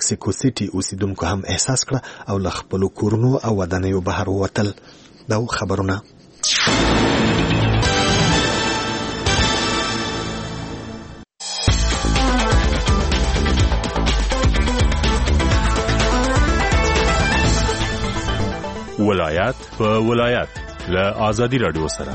مکسیکو سیټي اوسیدونکو هم احساس کړه او له خپلو کورونو او ودانیو بهر ووتل. دا خبرونه ولایت په ولایت له آزادی رادیو سره.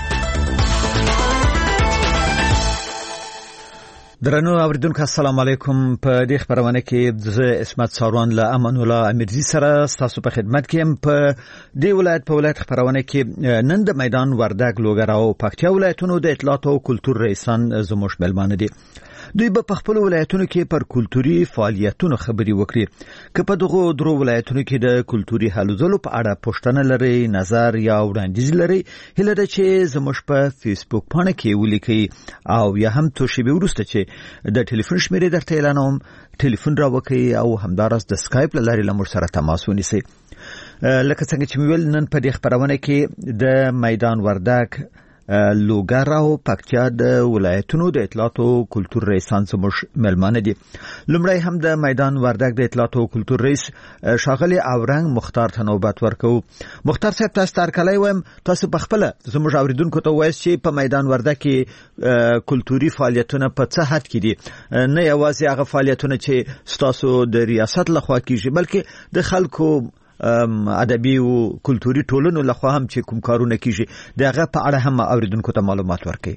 درنو اوریدونکو السلام علیکم. په دې خبرونه کې زه اسمت ساروان له امان الله امیرزي سره تاسو په خدمت کې يم. په دې ولایت په ولایت خبرونه کې نن د میدان وردګ لوګر او پکتیا ولایتونو د اطلاعات او کلتور رئیسان زموږ ملمانه دي. دوی په خپل ولایتونو کې پر کلتوري فعالیتونو خبري وکړي. که په دغه درو ولایتونو کې د کلتوري هلو ځلو په اړه پوښتنه لري، نظر یا وړاندیز لري، هله ده چې زموږ په فیسبوک باندې کې ولیکي او یا هم توشي به ورسته چې د ټلیفون شمیرې درته اعلانوم، ټلیفون راوکي او همدارس د سکایپ لاري لمر سره تماس ونیسي. لکه څنګه چې ویل نن په دې خبرونه کې د میدان وردګ لوګر او پکتیا د ولایتونو د اطلاعات او کلتور رئیسان زموږ ملمانه دي. لومړی هم د میدان وردګ د اطلاعات او کلتور رئیس ښاغلی اورنګ مختار ته نوبت ورکو. مختار صاحب تاسو ترکلای وایم، تاسو په خپل زموږ اوریدونکو ته وایي چې په میدان وردګ کې کلتوري فعالیتونه په څه حد کې دي، نه یوازې هغه فعالیتونه چې تاسو د ریاست لخوا کیږي بلکې د خلکو ادبي او کلتوري ټولنو لخوا هم چې کوم کارونه کیږي دغه په اړه هم اوریدونکو ته معلومات ورکړي.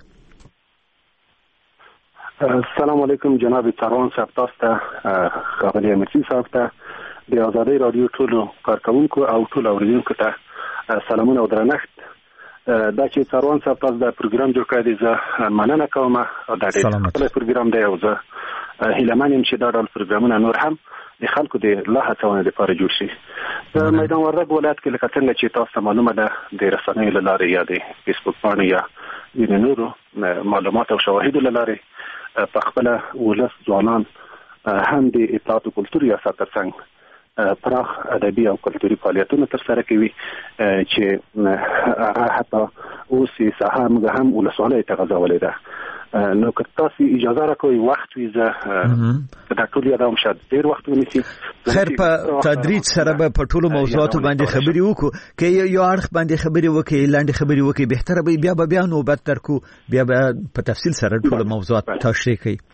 السلام علیکم جناب ساروان صاحب، تاسو ته ښاغلی امیرزي صاحب ته د آزادۍ رادیو ټولو کارکونکو او ټولو اوریدونکو ته سلامونه او درنښت. دا چې ساروان صاحب تاسو دا پروګرام جوړ کړی دی زه مننه کوم. دا ډېر پروګرام دی او زه هیله من یم چې دا ډول پروګرامونه نور هم د خلکو د لا هڅونې لپاره جوړ شي. د میدان وردګ ولایت کې لکه څنګه چې تاسو ته معلومه ده د رسنیو له لارې یا د فیسبوک باندې یا د نورو معلومات او شواهدو له لارې په خپله ولس ځوانان هم د اطلاعات او کلتور ریاست ترڅنګ پراخ ادبي او کلتوري فعالیتونه ترسره کوي چې هغه حتی اوس یې ساحه موږ هم ولسوالۍ ته غځولې ده. نو که تاسو اجازه راکوي وخت وي زه دا ټول یادوم، شاید ډېر وخت ونیسي. خیر په تدریج سره به په ټولو موضوعاتو باندې خبرې وکړو. که یو اړخ باندې خبرې وکړي، لاندې خبرې وکړي، بهتره به بیا نوبت درکو، بیا په تفصیل سره ټول موضوعات تشریح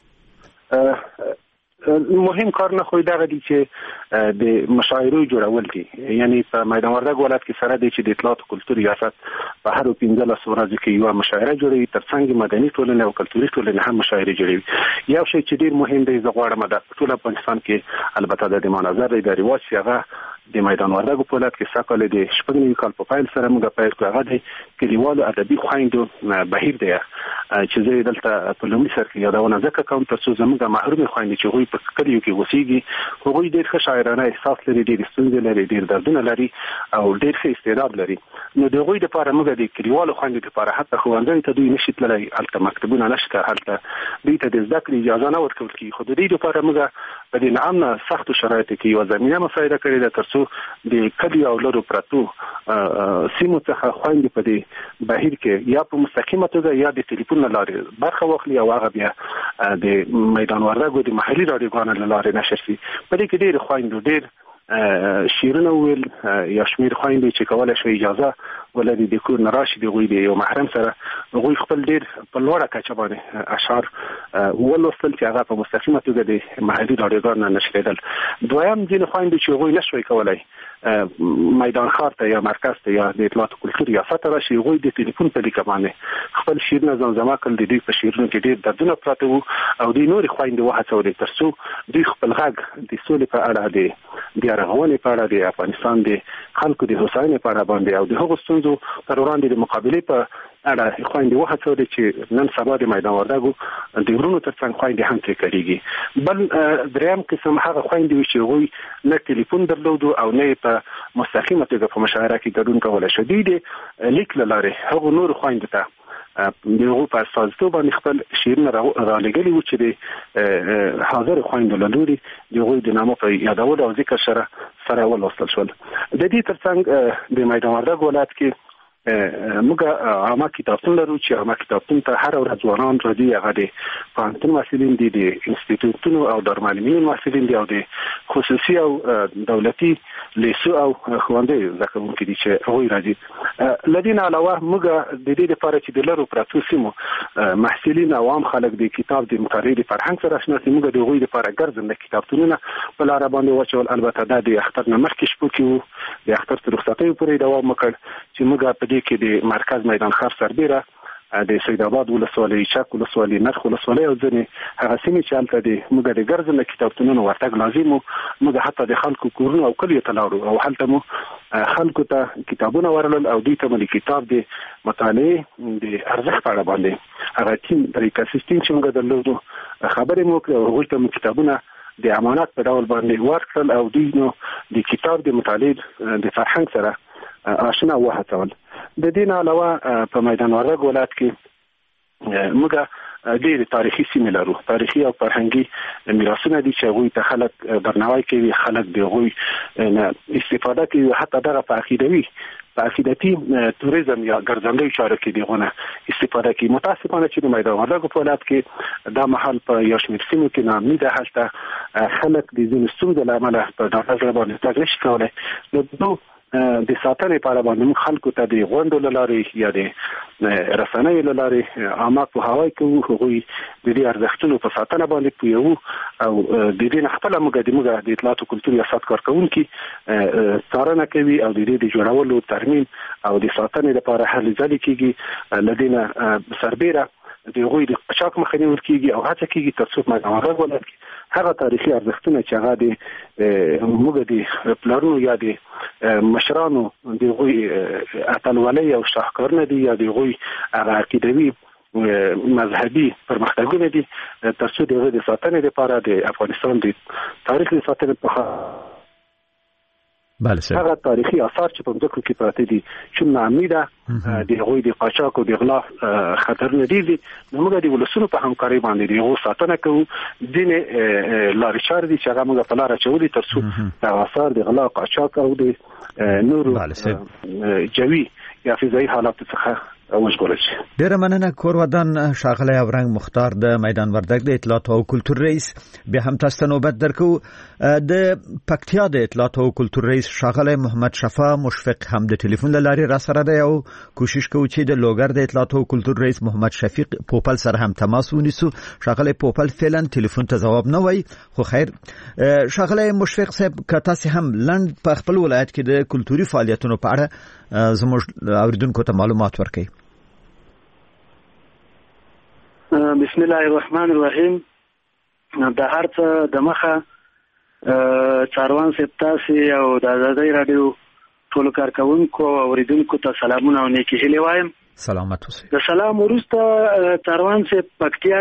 کړي. مهم کار نه خو دغه دي چې د مشاعرو جوړول دي. یعنی په میدان وردګ ولایت کې سره دي چې د اطلاعات او کلتور ریاست په هر 15 ورځو کې یو مشاعره جوړوي، ترڅنګ مدني ټولنه او کلتوري ټولنه هم مشاعره جوړوي. یو شی چې ډیر مهم دی زه غواړم د ټول افغانستان کې البته د مناظر د رواج هغه د میدان وردګ په ولایت کې ساکل د شپږ کال په پیل سره موږ پیل کړو. هغه د کلیوالو ادبي خویندو بهیر دی چې زه دلته په لومړي سر کې یادونه ځکه کوم ترڅو زموږ محروم خویندې چې هغوی په کلیو کې اوسېږي هغوی ډېر ښه شاعرانه احساس لري، ډېر ستونزې لري، ډېر دردونه لري او ډېر ښه استعداد لري. نو د هغوی لپاره موږ د کلیوالو خویندو لپاره حتی ښوونځیو ته دوی نشي تللی، هلته مکتبونه نشته، هلته دوی ته د زده کړې اجازه نه ورکول کېږي. خو د دې لپاره موږ په دې ناامنه سختو شرایطو کې یوه زمینه مساعده کړې ده ترڅو د کلیو او لرو پرتو سیمو څخه خویندې په دې بهیر کې یا په مستقیمه توګه یا د ټلیفون له لارې برخه واخلي او هغه بیا د میدان وردګ د محلي راډیوګانو له لارې نشر شي. په دې کې ډېرې خویندو ډېر شعرونه ویل یا شمېر خویندې چې کولی شي اجازه ولري د کور نه راشي د هغوی د یو محرم سره هغوی خپل ډېر په لوړه کچه باندې اشعار ولوستل چې هغه په مستقیمه توګه د محلي راډیوګانو نه نشرېدل. دویم ځینې خویندې چې هغوی نشوی کولی میدان ښار ته یا مرکز ته یا د اطلاعات او کلتور ریاست ته راشي، هغوی د ټلیفون په لیکه باندې خپل شعرونه زمزمه کړل. د دوی په شعرونو کې ډېر دردونه پراته وو او دوی نورې خویندې وهڅولې ترڅو دوی خپل غږ د سولې په اړه، د بیا رغونې په اړه، د افغانستان د خلکو د هوساینې په اړه باندې او د هغو ستونزو پر وړاندې د مقابلې په اړه خویندې وهڅولې چې نن سبا د میدان وردګو د غرونو ترڅنګ خویندې هم ترې کړېږي. بل دریم قسم هغه خویندې وي چې هغوی نه ټلیفون درلودو او نه یې په مستقیمه توګه په مشاعره کې ګډون کولی شو. دوی د لیک له لارې هغو نورو خویندو ته د هغو په استازیتوب باندې خپل شعرونه رالېږلي وو چې د حاضرو خویندو له لورې د هغوی د نامو په یادولو او ذکر سره ولوستل شول. د دې ترڅنګ د میدان وردګ ولایت کې موږ عامه کتابتون لرو چې عامه کتابتون ته هر ورځ ځوانان راځي، هغه د پوهنتون محصلین دي، د انسټیټیوټونو او دارالمعلمینو محصلین دي، او د خصوصي او دولتي لیسو او ښوونځیو زده کوونکي دي چې هغوی راځي. له دې نه علاوه موږ د دې لپاره چې د لرو پرتو سیمو محصلین او عام خلک د کتاب د مطالعې د فرهنګ سره آشنا شي، موږ د هغوی لپاره ګرځنده کتابتونونه په لاره باندې واچول. البته دا د اختر نه مخکې شپو کې وو، د اختر تر رخصتیو پورې دوام وکړ چې موږ په دې کې د مرکز میدان خر سربیره، د سید آباد ولسوالۍ، چک ولسوالۍ، نرخ ولسوالۍ او ځینې هغه سیمې چې هلته د موږ د ګرځنده کتابتونونو ورتګ لازم وو، موږ حتی د خلکو کورونو او کلیو ته لاړو او هلته مو خلکو ته کتابونه ورلل او دوی ته مو د کتاب د مطالعې د ارزښت په اړه باندې هغه ټیم طریقه سیستم چې موږ درلودو خبرې مو کړې او هغوی ته مو کتابونه د امانت په ډول باندې ورکړل او دوی نو د کتاب د مطالعې د فرهنګ سره آشنا وهڅول. د دې نه علاوه په میدان وردګ ولایت کې موږ ډېر تاریخي سیمې لرو، تاریخي او فرهنګي میراثونه دي چې هغوی ته خلک درناوی کوي، خلک د هغوی استفاده کوي، حتی دغه په عقیدتي توریزم یا ګرځندوی چارو کې دغونه استفاده کوي. متاسفانه چې د میدان وردګ په ولایت کې دا مهال په یو شمېر سیمو کې ناامني ده، هلته خلک د ځینو ستونزو له امله په ډاډه زړه باندې تګ نشي کولی. نو د ساتنې په اړه باندې موږ خلکو ته د غونډو له لارې یا د رسنیو له لارې عامه پوهاوی کوو، هغوی د دې ارزښتونو په ساتنه باندې پوهوو او د دې نه خپله موږ د اطلاعات او کلتور ریاست کارکوونکي څارنه کوي او د دې د جوړولو، ترمیم او د ساتنې لپاره هلې ځلې کېږي. له دې نه سربیره د هغوی د قاچاق مخه نیول کېږي او هڅه کېږي تر څو په میدان وردګ ولایت کې هغه تاریخي ارزښتونه چې هغه د موږ د پلارونو یا د مشرانو د هغوی اتلولۍ او شاهکارونه دي یا د هغوی هغه عقیدوي مذهبي پرمختګونه دي، تر څو د هغوی د ساتنې لپاره د افغانستان د تاریخ د ساتنې په هغه تاریخي آثار چې په ځمکو کې پراته دي چې نامي ده د هغوی د قاچاق او د غلا خطرونه ډېر دي. نو موږ د ولسونو په همکارۍ باندې د هغو ساتنه کوو. ځینې لارې چارې دي چې هغه موږ په لاره اچولي تر څو د آثار د غلا، قاچاق او د نورو جوي یا فضایي حالاتو څخه وژغورل شي. ډیره مننه کور ودان ښاغلی اورنګ مختار د میدان وردګ د اطلاعات او کلتور رئیس. بیا هم تاسو ته نوبت درکو د پکتیا د اطلاعات او کلتور رئیس ښاغلی محمد شفا مشفق هم د ټلیفون له لارې را سره دی او کوشش کوو چې د لوګر د اطلاعات او کلتور رئیس محمد شفیق پوپل سره هم تماس ونیسو. ښاغلی پوپل فعلا ټلیفون ته جواب نه وایي، خو خیر ښاغلی مشفق صاحب که تاسو هم لنډ په خپل ولایت کې د کلتوري فعالیتونو په اړه زموږ اوریدونکو ته معلومات ورکړئ. بسم الله الرحمن الرحیم. د هر څه د مخه څاروان سپتاسي او د آزادۍ رادیو ټول کارکونکو او اوریدونکو ته سلامونه او نیکی هیلې وایم. سلامت اوسئ. د سلام وروسته څاروان سپ پکتیا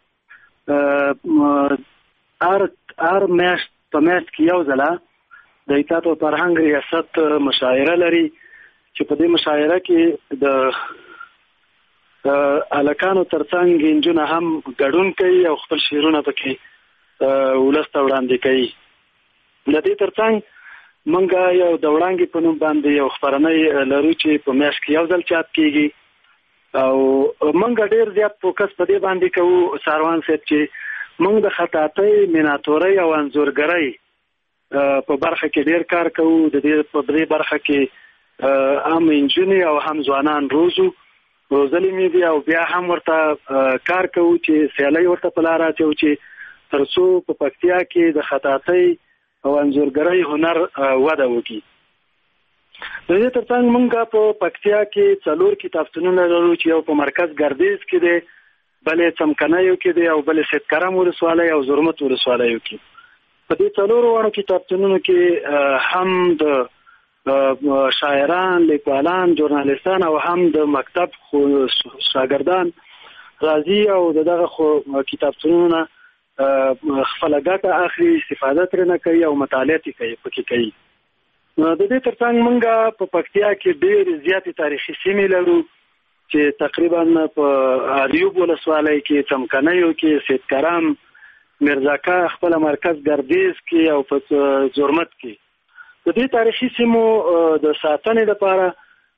کې هر میاشت په میاشت کې یو ځله د اطلاعات او فرهنګ ریاست مشاعره لري چې په دې مشاعره کې د الکانو ترڅنګ انجونه هم ګډون کوي او خپل شعرونه پکې ولسته وړاندې کوي. د دې ترڅنګ منګه یو د وړاندې په نوم باندې یو خبرنۍ لرو چې په میاشت کې یو ځل چاپ کیږي او منګه ډیر زیات فوکس په دې باندې کوو څاروان صاحب چې منګ د خطاطۍ، میناتورۍ او انځورګرۍ په برخه کې ډیر کار کوو. د دې په دې برخه کې هم انجونې او هم ځوانان روزلې مې دي او بیا هم ورته کار کوو چې سیالۍ ورته په لاره اچو چې تر څو په پکتیا کې د خطاطۍ او انځورګرۍ هنر وده وکړي. د دې ترڅنګ موږ په پکتیا کې 4 کتابتونونه لرو چې یو په مرکز ګردیز کې دی، بلې څمکنیو کې دی او بلې سید کرم ولسوالۍ او زرمت ولسوالیو کې. په دې 4 کتابتونونو کې هم د شاعران، لیکوالان، ژورنالیستان او هم د مکتب شاګردان راځي او دغه کتابتونونه خپل ګټه اخلي، استفاده ترې کوي او مطالعه کوي. د دې ترڅنګ موږ په پکتیا کې ډېر زیاتې تاریخي سیمې لرو چې تقریبا په اریوب ولسوالۍ کې، څمکنیو کې، سید کرم، میرزاکا خپل مرکز ګردیز کې او په زرمت کې. د دې تاریخي سیمو د ساتنې لپاره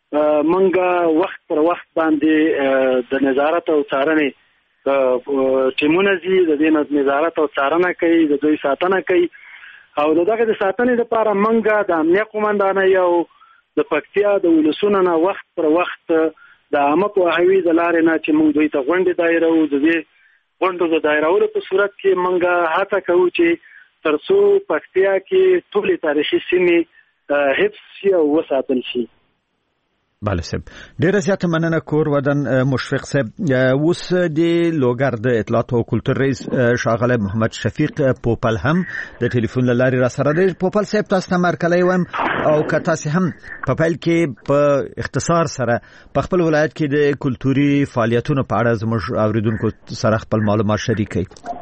منګه وخت پر وخت باندې د نظارت او څارنې ټیمونه زی د دې نظارت او څارنه کوي، د دوی ساتنه کوي او دغه د ساتنې لپاره منګه د امنیه قومندانه یو د پکتیا د ولسونو نه وخت پر وخت د عامه پوهاوي د لارې نه چې موږ دوی ته غونډې دایره او د دې غونډو د دایرولو په صورت کې منګه هڅه کوو چې ترڅو پکتیا کې ټولې تاریخي سیمې حفظ شي او وساتل شي. بله صاحب، ډیره زیاته مننه. کور ودان مشفق صاحب، اوس د لوګر د اطلاعات او کلتور رئیس ښاغلی محمد شفیق پوپل هم د ټلیفون له لارې را سره دی. پوپل صاحب، تاسو ته مرکلی وایم او که تاسو هم په پیل کې په اختصار سره په خپل ولایت کې د کلتوري فعالیتونو په اړه زموږ اوریدونکو سره خپل معلومات شریک کړئ.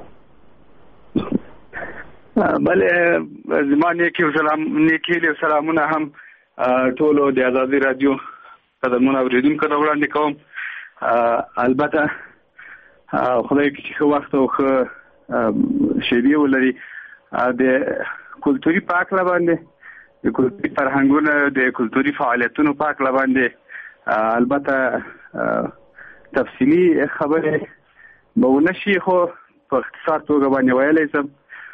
بله، زما نیکی له سلامونه هم ټولو د آزادي رادیو قدمونه اوریدونکو ته وړاندې کوم. البته خدای کې ښه وخت او ښه شیبې ولري د کلتوري پاک باندې، د کلتوري فرهنګونو د کلتوري فعالیتونو پاک باندې البته تفصیلی خبره به ونشي، خو په اختصار توګه باندې ویلی شم.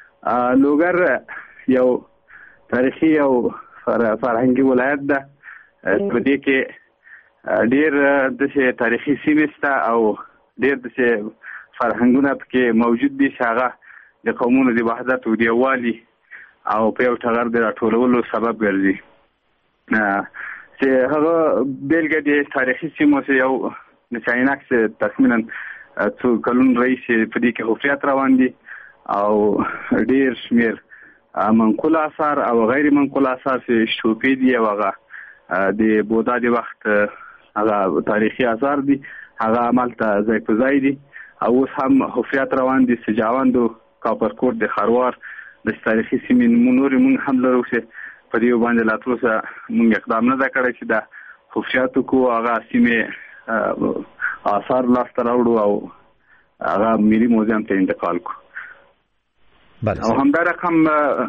لوګر یو تاریخي او فرهنګي ولایت ده، په دې کې ډیر د تاریخي سیمې شته او ډیر د فرهنګونه پکې موجود دي چې هغه د قومونو د وحدت او د یووالي او په یو ټغر د راټولولو سبب ګرځي. چې هغه بیلګه د تاریخي سیمو چې یو د چایناکس تقریبا څو کلون رئیس په دې کې حفریات روان دي او ډیر شمیر منقول آثار او غیر منقول آثار چې شوپې دي او هغه د بودا د وخت هغه تاریخي آثار دي، هغه عملته ځای په ځای دي او اوس هم حفریات روان دي. سجاوند او کاپرکوټ د خروار د تاریخي سیمې نورې موږ هم لرو چې په دې باندې لا تر اوسه موږ اقدام نه دا کړی چې د حفریاتو کو هغه سیمې آثار لاسته راوړو او هغه ملي موزیم ته انتقال کو. او همدا رقم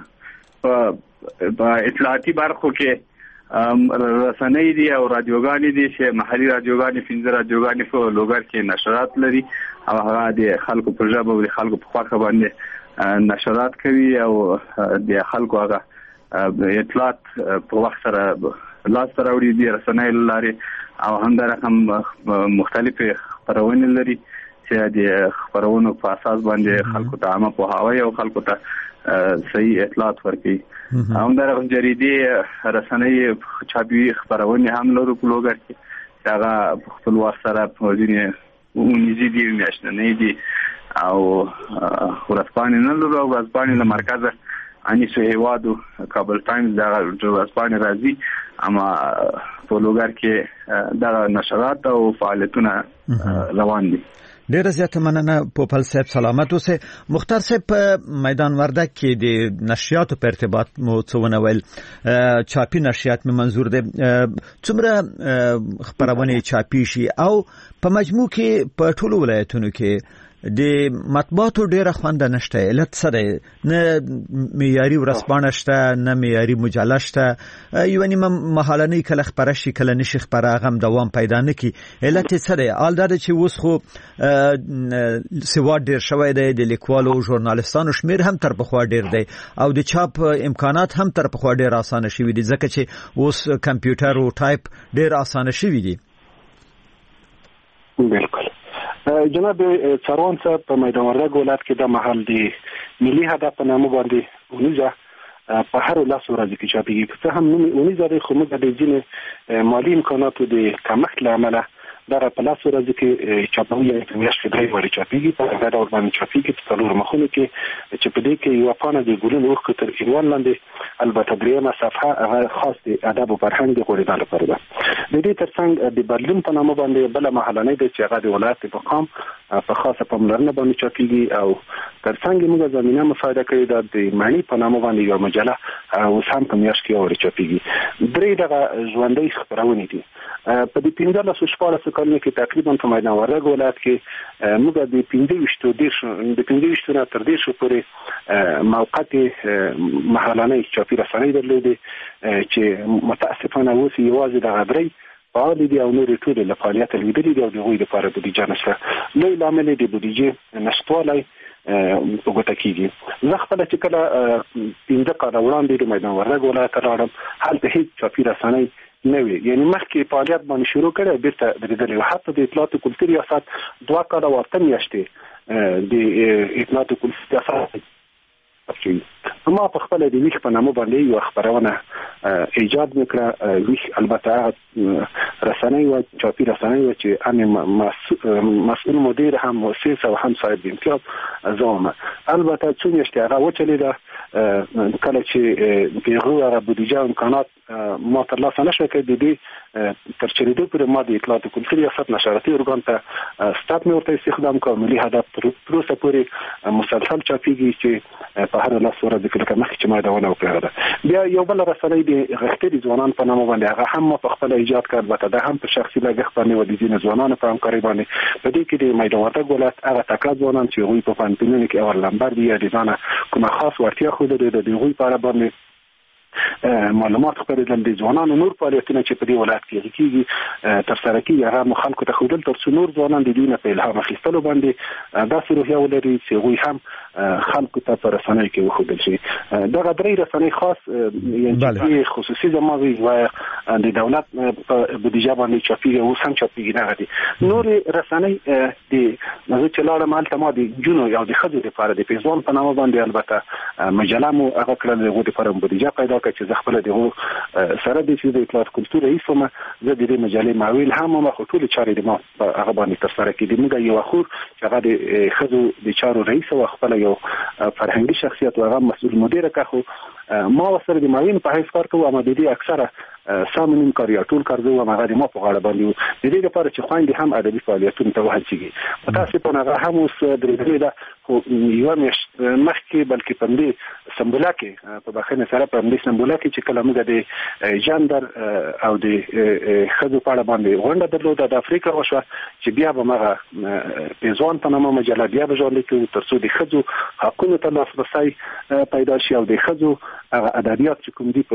په اطلاعاتي برخو کې رسنۍ دي او رادیوګانې دي چې محلي رادیوګانې 15 رادیوګانې په لوګر کې نشرات لري او هغه د خلکو په ژبه او د خلکو په خواخه باندې نشرات کوي او د خلکو هغه اطلاعات په وخت سره لاس ته راوړي دي رسنۍ لري او همدا رقم مختلف خبرونه لري چې د خبرونو په اساس باندې خلکو ته عامه پوهاوی او خلکو ته صحیح اطلاعات ورکړي. همدارنګه جریدې رسنۍ چاپي خبرونه هم لرو په لوګر کې چې هغه خپل وخت سره په ځینې ونیزي دي نشنه دي او ورځپاڼې نه لرو او ورځپاڼې له مرکزه انیسو هیوادو کابل ټایمز دا ورځپاڼې راځي، اما په لوګر کې دا نشرات او فعالیتونه روان دي. ډیره زیاته مننه پوپل صاحب، سلامت اوسه. مختار صاحب، په میدان وردک کې د نشریاتو په ارتباط مو څه ونه ویل، چاپی نشریات مې منظور دي، څومره خبرونه چاپی شي او په مجموع کې په ټولو ولایتونو کې د مطبوعاتو ډیره خوند نشته؟ علت څه دی؟ نه معیاري ورځپاڼه شته، نه معیاري مجله شته، یو نیمه مهالنۍ کله خبره شي کله نشي خبره، هغه دوام پیدا نه کی. علت څه دی؟ حال دا چې اوس خو سواد ډیر شوی دی، د لیکوالو او ژورنالیستانو شمیر هم تر پخوا ډیر دی او د چاپ امکانات هم تر پخوا ډیر اسانه شوي دي ځکه چې اوس کمپیوټر او ټایپ ډیر اسانه شوي دي. بالکل جناب څارون صاحب، په میدان وردګ ولایت کې د محل دی ملي هدف په نامه باندې ونیزه په هر لاس ورځ کې چاپیږي. څه هم ونیزه د خو موږ د ځینې مالی امکاناتو د کمښت له امله دا په لاس ورځ کې چاپوي په میاشت کې درې وړي چاپیږي. په هغه ډول باندې چاپیږي په څلور مخونو کې چې په دې کې یو پانه د ګلونو وخت تر عنوان لاندې البته دریمه صفحه هغه خاص د ادب او فرهنګ د غوړېدل لپاره ده. د دې ترڅنګ د برلین په نامه باندې بل محلنۍ د چې هغه د ولایت په مقام په خاصه پاملرنه باندې چاپیږي او ترڅنګ موږ زمينه مفاده کوي د معنی په نامه باندې یو مجله او سم په میاشت کې اوري چاپیږي. درې دغه ژوندۍ خبرونه دي. په دې 15 کلونو کې تقریبا په میدان وردګ ولایت کې موږ د 15 نه تر 10 پورې موقت محلنۍ چاپی رسنۍ درلودې چې متاسفانه اوس یوازې د غبري فعال دي او نور ټول له فعالیت لیدلې دي او دغه لپاره بودیجه نشته. لوی لامل دی بودیجه نشټوالای په ګوته کېږي. زه خپل چې کله 15 کال وړاندې د میدان وردګ ولایت راغلم، هلته هیڅ چاپی رسنۍ نه وي، یعنی مخکې فعالیت باندې شروع کړه بیرته درېدلې. حتی د اطلاعات کلتور ریاست 2 کال ورته میاشتې د اطلاعات کلتور ریاست ما په خپل د ویښ په نامه باندې یو خبرونه ایجاد وکړه. ویښ البته رسنۍ او چاپی رسنۍ چې مسؤل مدیر هم مؤسس او هم صاحب امتیاز زوم البته څو میاشتې هغه وچلیده. کله چې دغه بودیجه امکانات ما ترلاسه نشو کړ، د دې تر چریدو پورې ما د اطلاعات کلتور ریاست نشراتي ارګان ته ستاپ مې ورته استخدام کړ. ملي هدف پروسه پورې مسلسل چاپیږي چې په هر لاس ورځ کې لکه مخکې چې ما دا ونه وکړه. بیا یو بل رسنۍ د غښتلي ځوانان په نامه باندې هغه هم په خپل ایجاد کړ، البته دا هم په شخصي لګښت باندې و د ځینو ځوانانو په همکارۍ باندې. په دې کې د میدان وردګ ولایت هغه تکړه ځوانان چې هغوی په پوهنتونونو کې اول نمبر دي یا د ځانه کومه خاص وړتیا ښودلې ده، د هغوی په اړه باندې معلومات خپرېدل. د ځوانانو نور فعالیتونه چې په دې ولایت کې کېږي تر سره کېږي، هغه مو خلکو ته ښودل تر څو نور ځوانان د دوی نه په الهام اخیستلو باندې داسې روحیه ولري چې هغوی هم خلکو ته په رسنیو کې وښودل شي. دغه درې رسنۍ خاص یعنې خصوصي زماوي و د دولت په بودیجه باندې چاپیږي، اوس هم چاپیږي نه دي. نور رسنۍ د موږ چې لاړم هلته ما د جنو یا د ښځو لپاره د پیزوان په نامه باندې البته مجله مو هغه کړل، دغه لپاره بودیجه پیدا کړ چې زه خپل دغه سره د اطلاعات کلتور رئیس وم. زه د دې مجلې معاون هم وم، خو ټول چارې د ما هغه باندې تر سره کړې. موږ یو اخور چې هغه د ښځو د چارو رئیس او خپل یو فرهنګي شخصیت او هغه مسؤل مدیر کا، خو ما وسره د معاون په حیث کار کوم. ما د دې اکثره سامونیم کاریا ټول کارګو او هغه د ما په غاړه باندې د دې لپاره چې خويندې هم ادبي فعالیتونو ته وهڅېږي. په تاسو په هغه هم اوس درې ده خو یو میاشت مخکې بلکې په دې سمبولا کې په بخښنه سره په دې سمبولا کې چې کله موږ د جندر او د خځو په اړه باندې غونډه درلوده د افریقا وشوه چې بیا به مغه پیزوان په نامه مجله بیا به ژوند کې تر څو د خځو حقوقو ته لاسرسي پیدا شي او د خځو ادبیات چې کوم دي په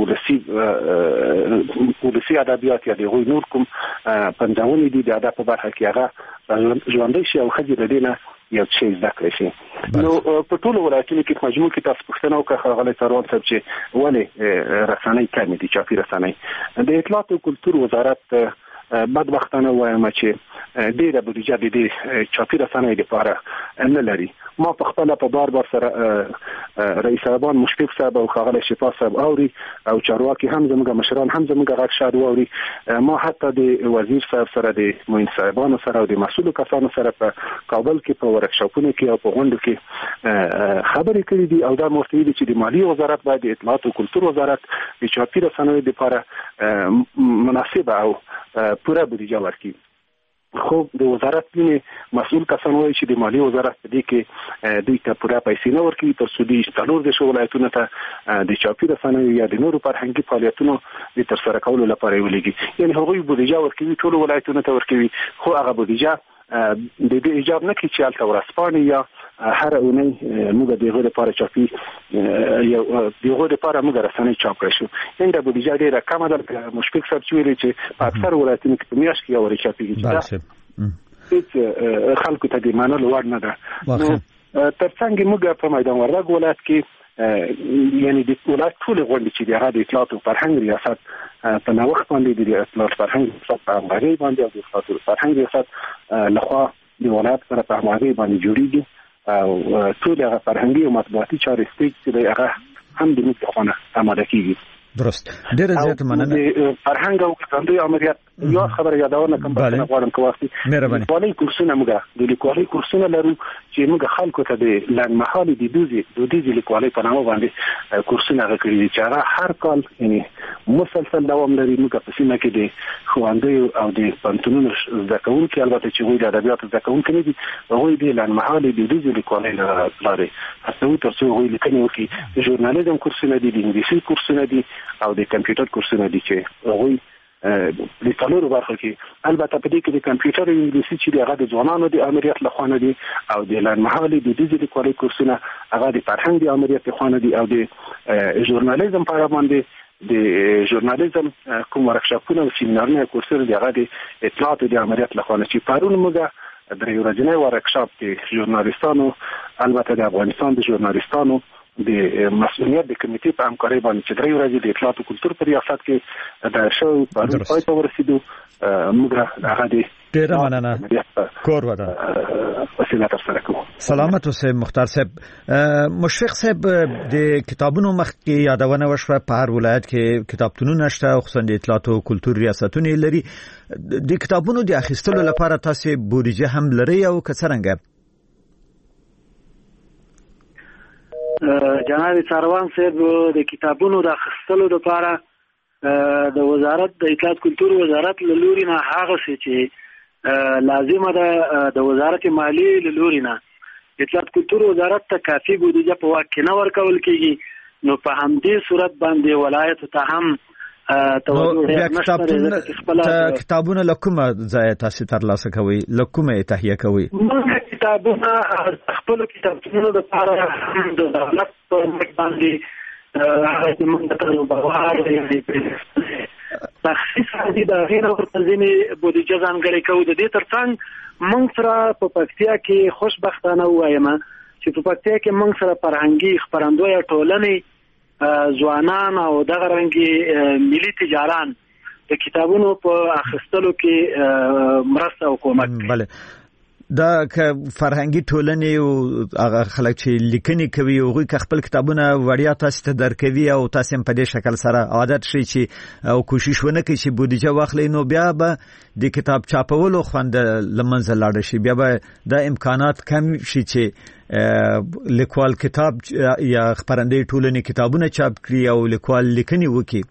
ولسی ادبیات یا د غوی نور کوم پنځونی دي د ادب په برخه کې هغه ژوندۍ شي او خځې د دینه یو څه زده کړی شي. نو په ټول ولایتونو کې مجموع کې تاسو پوښتنه وکړه غلې تروان صاحب چې ولې رسنۍ کمې دي چاپی رسنۍ. د اطلاعات او کلتور وزارت بدبختانه وایم چې ډیره بودیجه د دې چاپی رسنۍ لپاره نه لري. ما په خپل په بار سره رئیس صاحبان مشفق صاحب او خاغله شفا صاحب اوري او چارواکي هم زموږ مشران هم زموږ غږ شاد اوري. ما حتی د وزیر صاحب سره د موین صاحبانو سره او د مسؤل کسانو سره په کابل کې په ورکشاپونو کې او په غونډو کې خبرې کړې دي او دا مفتي دي چې د مالی وزارت باید د اطلاعات او کلتور وزارت د چاپی رسنیو لپاره مناسبه او پوره بودیجه ورکړي. خو د وزارت کې مسؤل کسان وایي چې د مالی وزارت په دې کې دوی ته پوره پیسې نه ورکوي تر څو د څلور د ولایتونو ته د چاپی رسنیو یا د نورو فرهنګي فعالیتونو د ترسره کولو لپاره ویلېږي. یعنی هغوی بودیجه ورکوي ټول ولایتونو ته ورکوي، خو هغه بودیجه د دې ایجاب نه کوي چې الته ورسپانې یا هر اونۍ موږ دغه لپاره چاپی یو دغه لپاره موږ رسنۍ چاپ کړو. یعنی د بودیجه ډیره کمه ده. مشفق صاحب چې ویلي چې په اکثر ولایتونو کې په میاشت کې یو چاپیږي چې هیڅ خلکو ته د منلو وړ نه ده. نو ترڅنګ موږ په میدان وردګ ولایت کې یعنی د ولایت ټول غونډې چې د هغه د اطلاعات او فرهنګ ریاست په نوښت باندې د اطلاعات فرهنګ ریاست په همغږۍ باندې او د اطلاعات فرهنګ ریاست لخوا د ولایت سره په همغږۍ باندې جوړیږي او ټول هغه فرهنګي او مطبوعاتي چارې چې هغه هم د موږ خونه آماده کیږي. درست. ډېر زیات مننه. فرهنګ او کندوی امریت یو خبره یادونه کوم په غواړم کواسي لیکوالي کورسونه موږ د لیکوالي کورسونه لرو چې موږ خلکو ته د لنډمهالي د دودیزي لیکوالي په نامه باندې کورسونه غوړي چې هغه هر کال یعنی مسلسل دوام لري. موږ په سیمه کې د خوندې او د پنځونو ځکهونکو البته چې وایي د ادبیات ځکهونکو نه دي، هغه د لنډمهالي د دودیزي لیکوالي لري. هڅه تر څو هغه لیکنې وکړي. ژورنالیزم کورسونه دي، د انګلیسي کورسونه دي او د کمپیوټر کورسونه دي چې هغه د څلورو برخو کې البته په دې کې د کمپیوټر او انګلیسي چې هغه د ځوانانو د امریت لخوا نه دي او د لنډمهالي د دودیزي لیکوالي کورسونه هغه د فرهنګ د امریت لخوا نه دي او د ژورنالیزم په اړه باندې د ژورنالیزم کوم ورکشاپونه او سیمینارونه کورسونه دغه د اطلاعات او د عملیات لخوا چې پرون موږ د ورځنی ورکشاپ د ژورنالیستانو البته د افغانستان د ژورنالیستانو د مسؤلیت د کمیټې په همکارۍ باندې چې درې ورځې د اطلاعات او کلتور په ریاست کې د شو پرون پای ته ورسېدو موږ هغه د ډیر مننه کور ودا وسیله تر سره کوو. سلامت اوسه مختار صاحب. مشفق صاحب د کتابونو مخ کې یادونه وشوه په هر ولایت کې کتابتونونه شته خصوصا د اطلاعات او کلتور ریاستونه لري. د کتابونو د اخیستلو لپاره تاسو بودیجه هم لري او کڅرنګ جناب ساروان صاحب د کتابونو د اخیستلو لپاره د وزارت د اطلاعات کلتور وزارت له لوري نه هغه چې لازمه ده د وزارت مالیې له لوري نه اطلاعات کلتور وزارت ته کافي بودیجه په واک کې نه ورکول کیږي نو په همدې صورت باندې ولایت ته هم کتابونه لکومه ځای تاسو ترلاسه کوي لکومه تهیه کوي کتابونه خپل کتابونو د لپاره د دولت په مخ باندې هغه چې موږ ته بوار تخصیص دي د غیر ورتزمي بودیجه ځانګړې کوي. د دې ترڅنګ موږ سره په پکتیا کې خوشبختانه وایم چې په پکتیا کې موږ سره فرهنګي خبرندوی ټولنې ځوانان او دغه رنګي ملي تجاران د کتابونو په اخیستلو کې مرسته او کومک کوي. بله دا که فرهنګي ټولنې او هغه خلک چې لیکنې کوي او غوي خپل کتابونه وړیا تاسو ته درکوي او تاسو په دې شکل سره عادت شي چې او کوشش ونه کوي چې بودیجه واخلي نو بیا به د کتاب چاپولو خوند لمنځه لاړ شي بیا به د امکانات کم شي چې لیکوال کتاب یا خبرندې ټولنې کتابونه چاپ کړي او لیکوال لیکنې وکړي.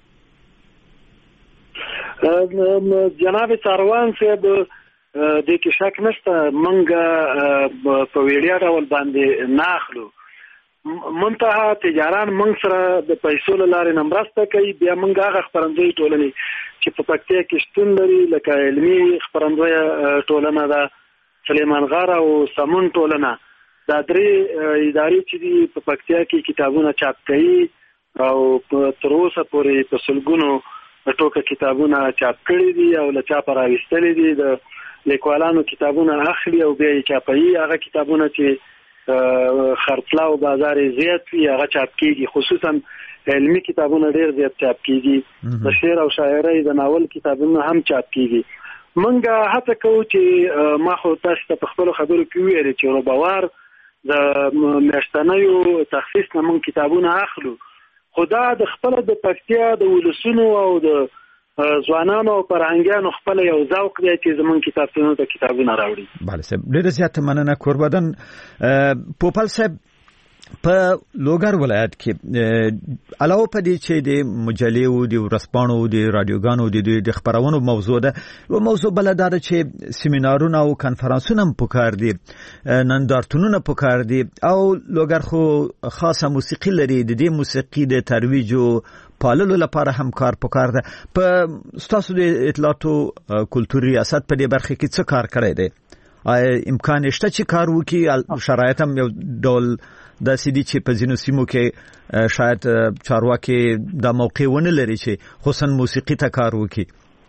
جناب ساروان صاحب د کې شک نشته منګه په ویډیا ډول باندې ناخلو منتها تجاران منګ سره د پیسو لارې نمرسته کوي بیا منګه هغه خبرندوی ټولنې چې په پکتیا کې شتون لري لکه علمي خبرندوی ټولنه ده سلیمان غار او سمون ټولنه دا درې ادارې چې دي په پکتیا کې کتابونه چاپ کوي او تر اوسه پورې په سلګونو ټوکه کتابونه چاپ کړي دي او له چاپ راوستلي دي د لیکوالانو کتابونه اخلي او بیا یې چاپي هغه کتابونه چې خرڅلاو بازار زیات وي هغه چاپ کیږي خصوصا علمي کتابونه ډیر زیات چاپ کیږي د شعر او شاعرۍ د ناول کتابونه هم چاپ کیږي منګه هڅه کوو چې ما خو تاسو ته په خپل خبرو کې ویل چې روبوار د میاشتنیو تخصیص نه مونږ کتابونه اخلو خدا د خپل د پکتیا د ولسونو او د ځوانانو او فرهنګیانو خپل یو ذوق دی چې زمون کتابونو ته کتابونه راوړي. بله صاحب ډېر زیات مننه کوربدن پوپل صاحب په لوګر ولایت کې علاوه په دې چې د مجلې او د ورسپانو د رادیوګانو د خبرونو موضوع ده او موضوع بل دا چې سیمینارونه او کانفرنسونه هم پکار دي نندارتونونه پکار دي او لوګر خو خاصه موسیقي لري د دې موسیقي د ترویج او پاللو لپاره هم کار پکار ده. په ستاسو د اطلاعات او کلتور ریاست په دې برخه کې څه کار کړی دی امکان شته چې کار وکړي شرایط هم یو ډول د سیدی چې په ځینو سیمو کې شاید چارواکي د موقع ونه لري چې خصوصا موسیقي ته کار وکړي.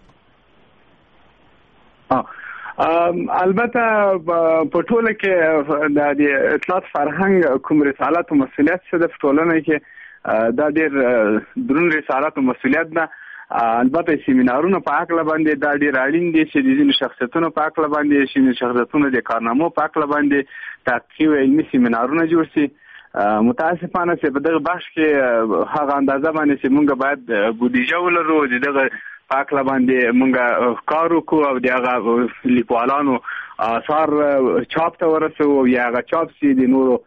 البته په ټوله کې د اطلاعات فرهنګ کوم رسالت او مسؤلیت څه د ټولنې کې دا ډېر درون رسالت او مسؤلیت ده. البته سیمینارونه په عقل باندې دا ډېر اړین دي چې د ځینو شخصیتونو په عقل باندې شینو شخصیتونو د کارنامو په عقل باندې تحقیق علمي سیمینارونه جوړ شي. متاسفانه چې په دغه بخش کې هغه اندازه باندې چې موږ باید بودیجه ولرو دغه په عقل باندې موږ کار وکړو او دغه لیکوالانو آثار چاپ ته ورسو یا هغه چاپ سي د نورو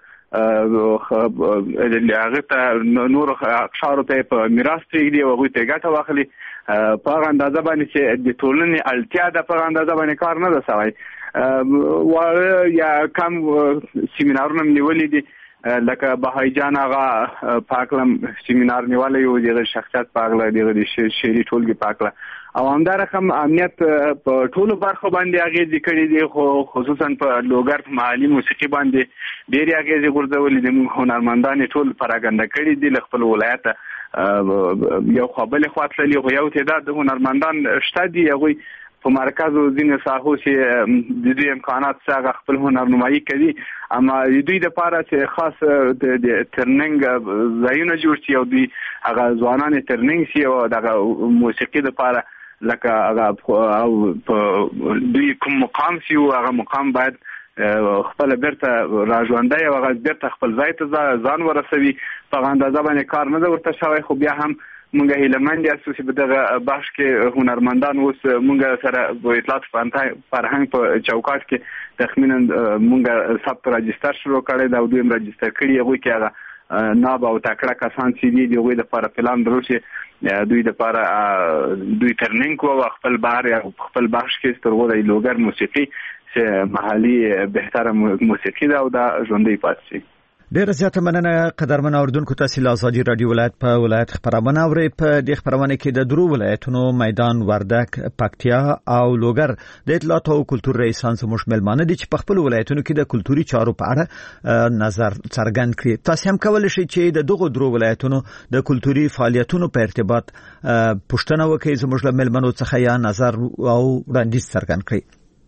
هغه ته نور اشارو ته په میراث پرېږدي او هغوی ته ګټه واخلي په هغه اندازه باندې چې د ټولنې اړتیا ده په هغه اندازه باندې کار نه ده سوی یا کم سیمینارونه نیولي دي لکه بهائی جان هغه پاکلم سیمینار نیولی و دغه شخصیت پاکله دغه شعري ټولګي پاکله او همدارقم امنیت په ټولو برخو باندې اغېزې کړي دي خو خصوصا په لوګر محلي موسیقي باندې ډېرې اغېزې غورځولې دي. موږ هنرمندان ټول پراګنده کړي دي له خپل ولایته یو خپل خاطرلی خو یو تعداد د هنرمندان شته دي هغه په مرکز او ځینې ساحو چې د دې امکانات څخه خپل هنرنمایي کوي اما دوی د پاره چې خاص د ترننګ ځایونه جوړ شي او دوی هغه ځوانان ترننګ شي او د موسیقي د پاره لکه هغه دوی کوم مقام شي او هغه مقام باید خپل برته راژوندای او هغه برته خپل ځای ته ځان ورسوي په اندازه باندې کار نه ورته شوی خو بیا هم مونږه هیلمند یاستو چې په دغه بخش کې هنرمندان اوس مونږه سره په اطلاعات فرهنګ په چوکاټ کې تخمینا مونږه ثبت راجستر شروع کړی دا دوی راجستر کړی هغه کې هغه ناب او تکړه کسان چې دي دوی د لپاره پلان دروشي دوی د لپاره دوی ترننګ او خپل بار یا خپل بخش کې سترغه د لوګر موسیقي چې محلي بهتره موسیقي دا او د ژوندۍ پاتې ډیر زیاته مننه قدرمن اوردونکو تاسو له ازادي رادیو ولایت په ولایت خبرونه اوري په دې خبرونه کې د درو ولایتونو میدان وردک پکتیا او لوګر د اطلاعات او کلتور رئیسان سموش ملمانه دي چې په خپل ولایتونو کې د کلتوري چارو په اړه نظر څرګند کړي تاسو هم کولای شئ چې د دغه درو ولایتونو د کلتوري فعالیتونو په ارتباط پوښتنه وکړئ زموږ له ملمنو څخه یا نظر او وړاندیز څرګند کړئ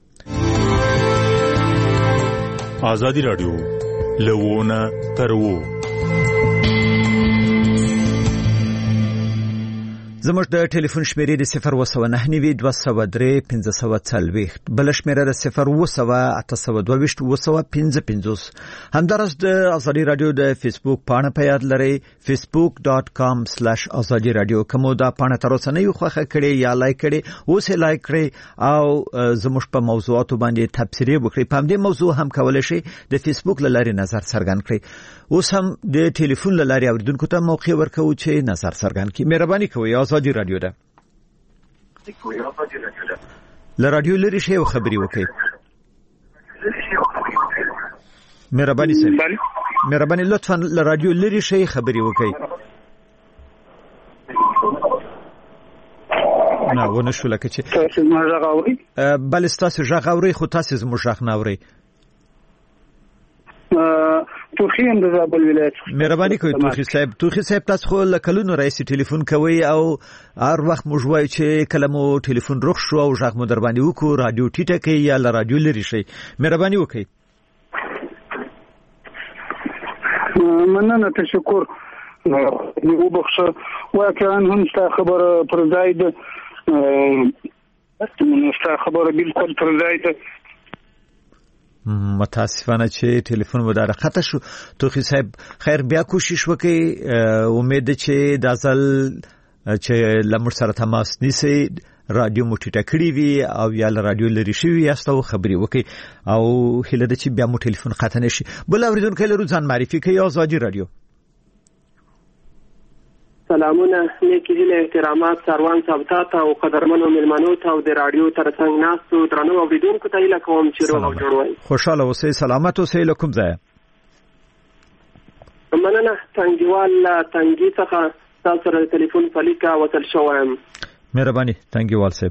ازادي رادیو لوونه ترو زموږ د ټلیفون شمیرې د 02992031540 بل شمیره د 0208225 همدارس د ازادي رادیو د فیسبوک پاڼه په یاد لرئ facebook.com/azadi radio کومه دا پاڼه تر اوسه نه یو خوښه کړئ یا لایک کړئ اوس لایک کړئ او زموږ په موضوعاتو باندې تبصرې وکړئ په دې موضوع هم کولای شئ د فیسبوک لارې نظر څرګند کړئ اوس هم د ټلیفون لارې اوریدونکو ته موقع ورکوي چې نظر څرګند کړي مهرباني کوئ ازادي رادیو ده ل رادیو لري شی خبري وکړي مهرباني لطفا ل رادیو لري شی خبري وکړي نه ونه شو لکه چې تاسو ما غاوري بل تاسو غاوري خو تاسو زموږ غاوري توخیم د زابل ولایت مهرباني کوئ توخی صاحب تاسو خو لکلونو رئیس ټلیفون کوي او هر وخت موږ وایو چې کلمو ټلیفون رخ شو او ژغ مو در باندې وکړو رادیو ټیټه کوي یا ل رادیو لري شي مهرباني وکړئ مننه تشکر یو بخښه واقعا هم ستا خبره پر ځای ده ستا خبره بالکل پر ځای ده متاسفانه چې ټلیفون وداره خطا شو توخی صاحب خیر بیا کوشش وکړئ امید چې د ځل چې لمر سره تماس نیسي رادیو مو ټیټه کړی وي او یا رادیو لري شي یاستو خبري وکړي او هله د چې بیا مو ټلیفون خطا نشي بل اوریدونکو له ځان معرفي کوي ازادي رادیو سلامونه نیکی هیله احترامات سروان ثابتات او قدرمنو ملمنو ته او د رادیو ترڅنګ ناسو درنو اوریدونکو ته هیله کوم چې روغ او جوړ وي خوشاله اوسئ سلامت اوسئ لکم ځای مننه تنګیوال تنګی څخه تاسو سره ټلیفون فلیکا وصل شوم مهرباني تنګیوال صاحب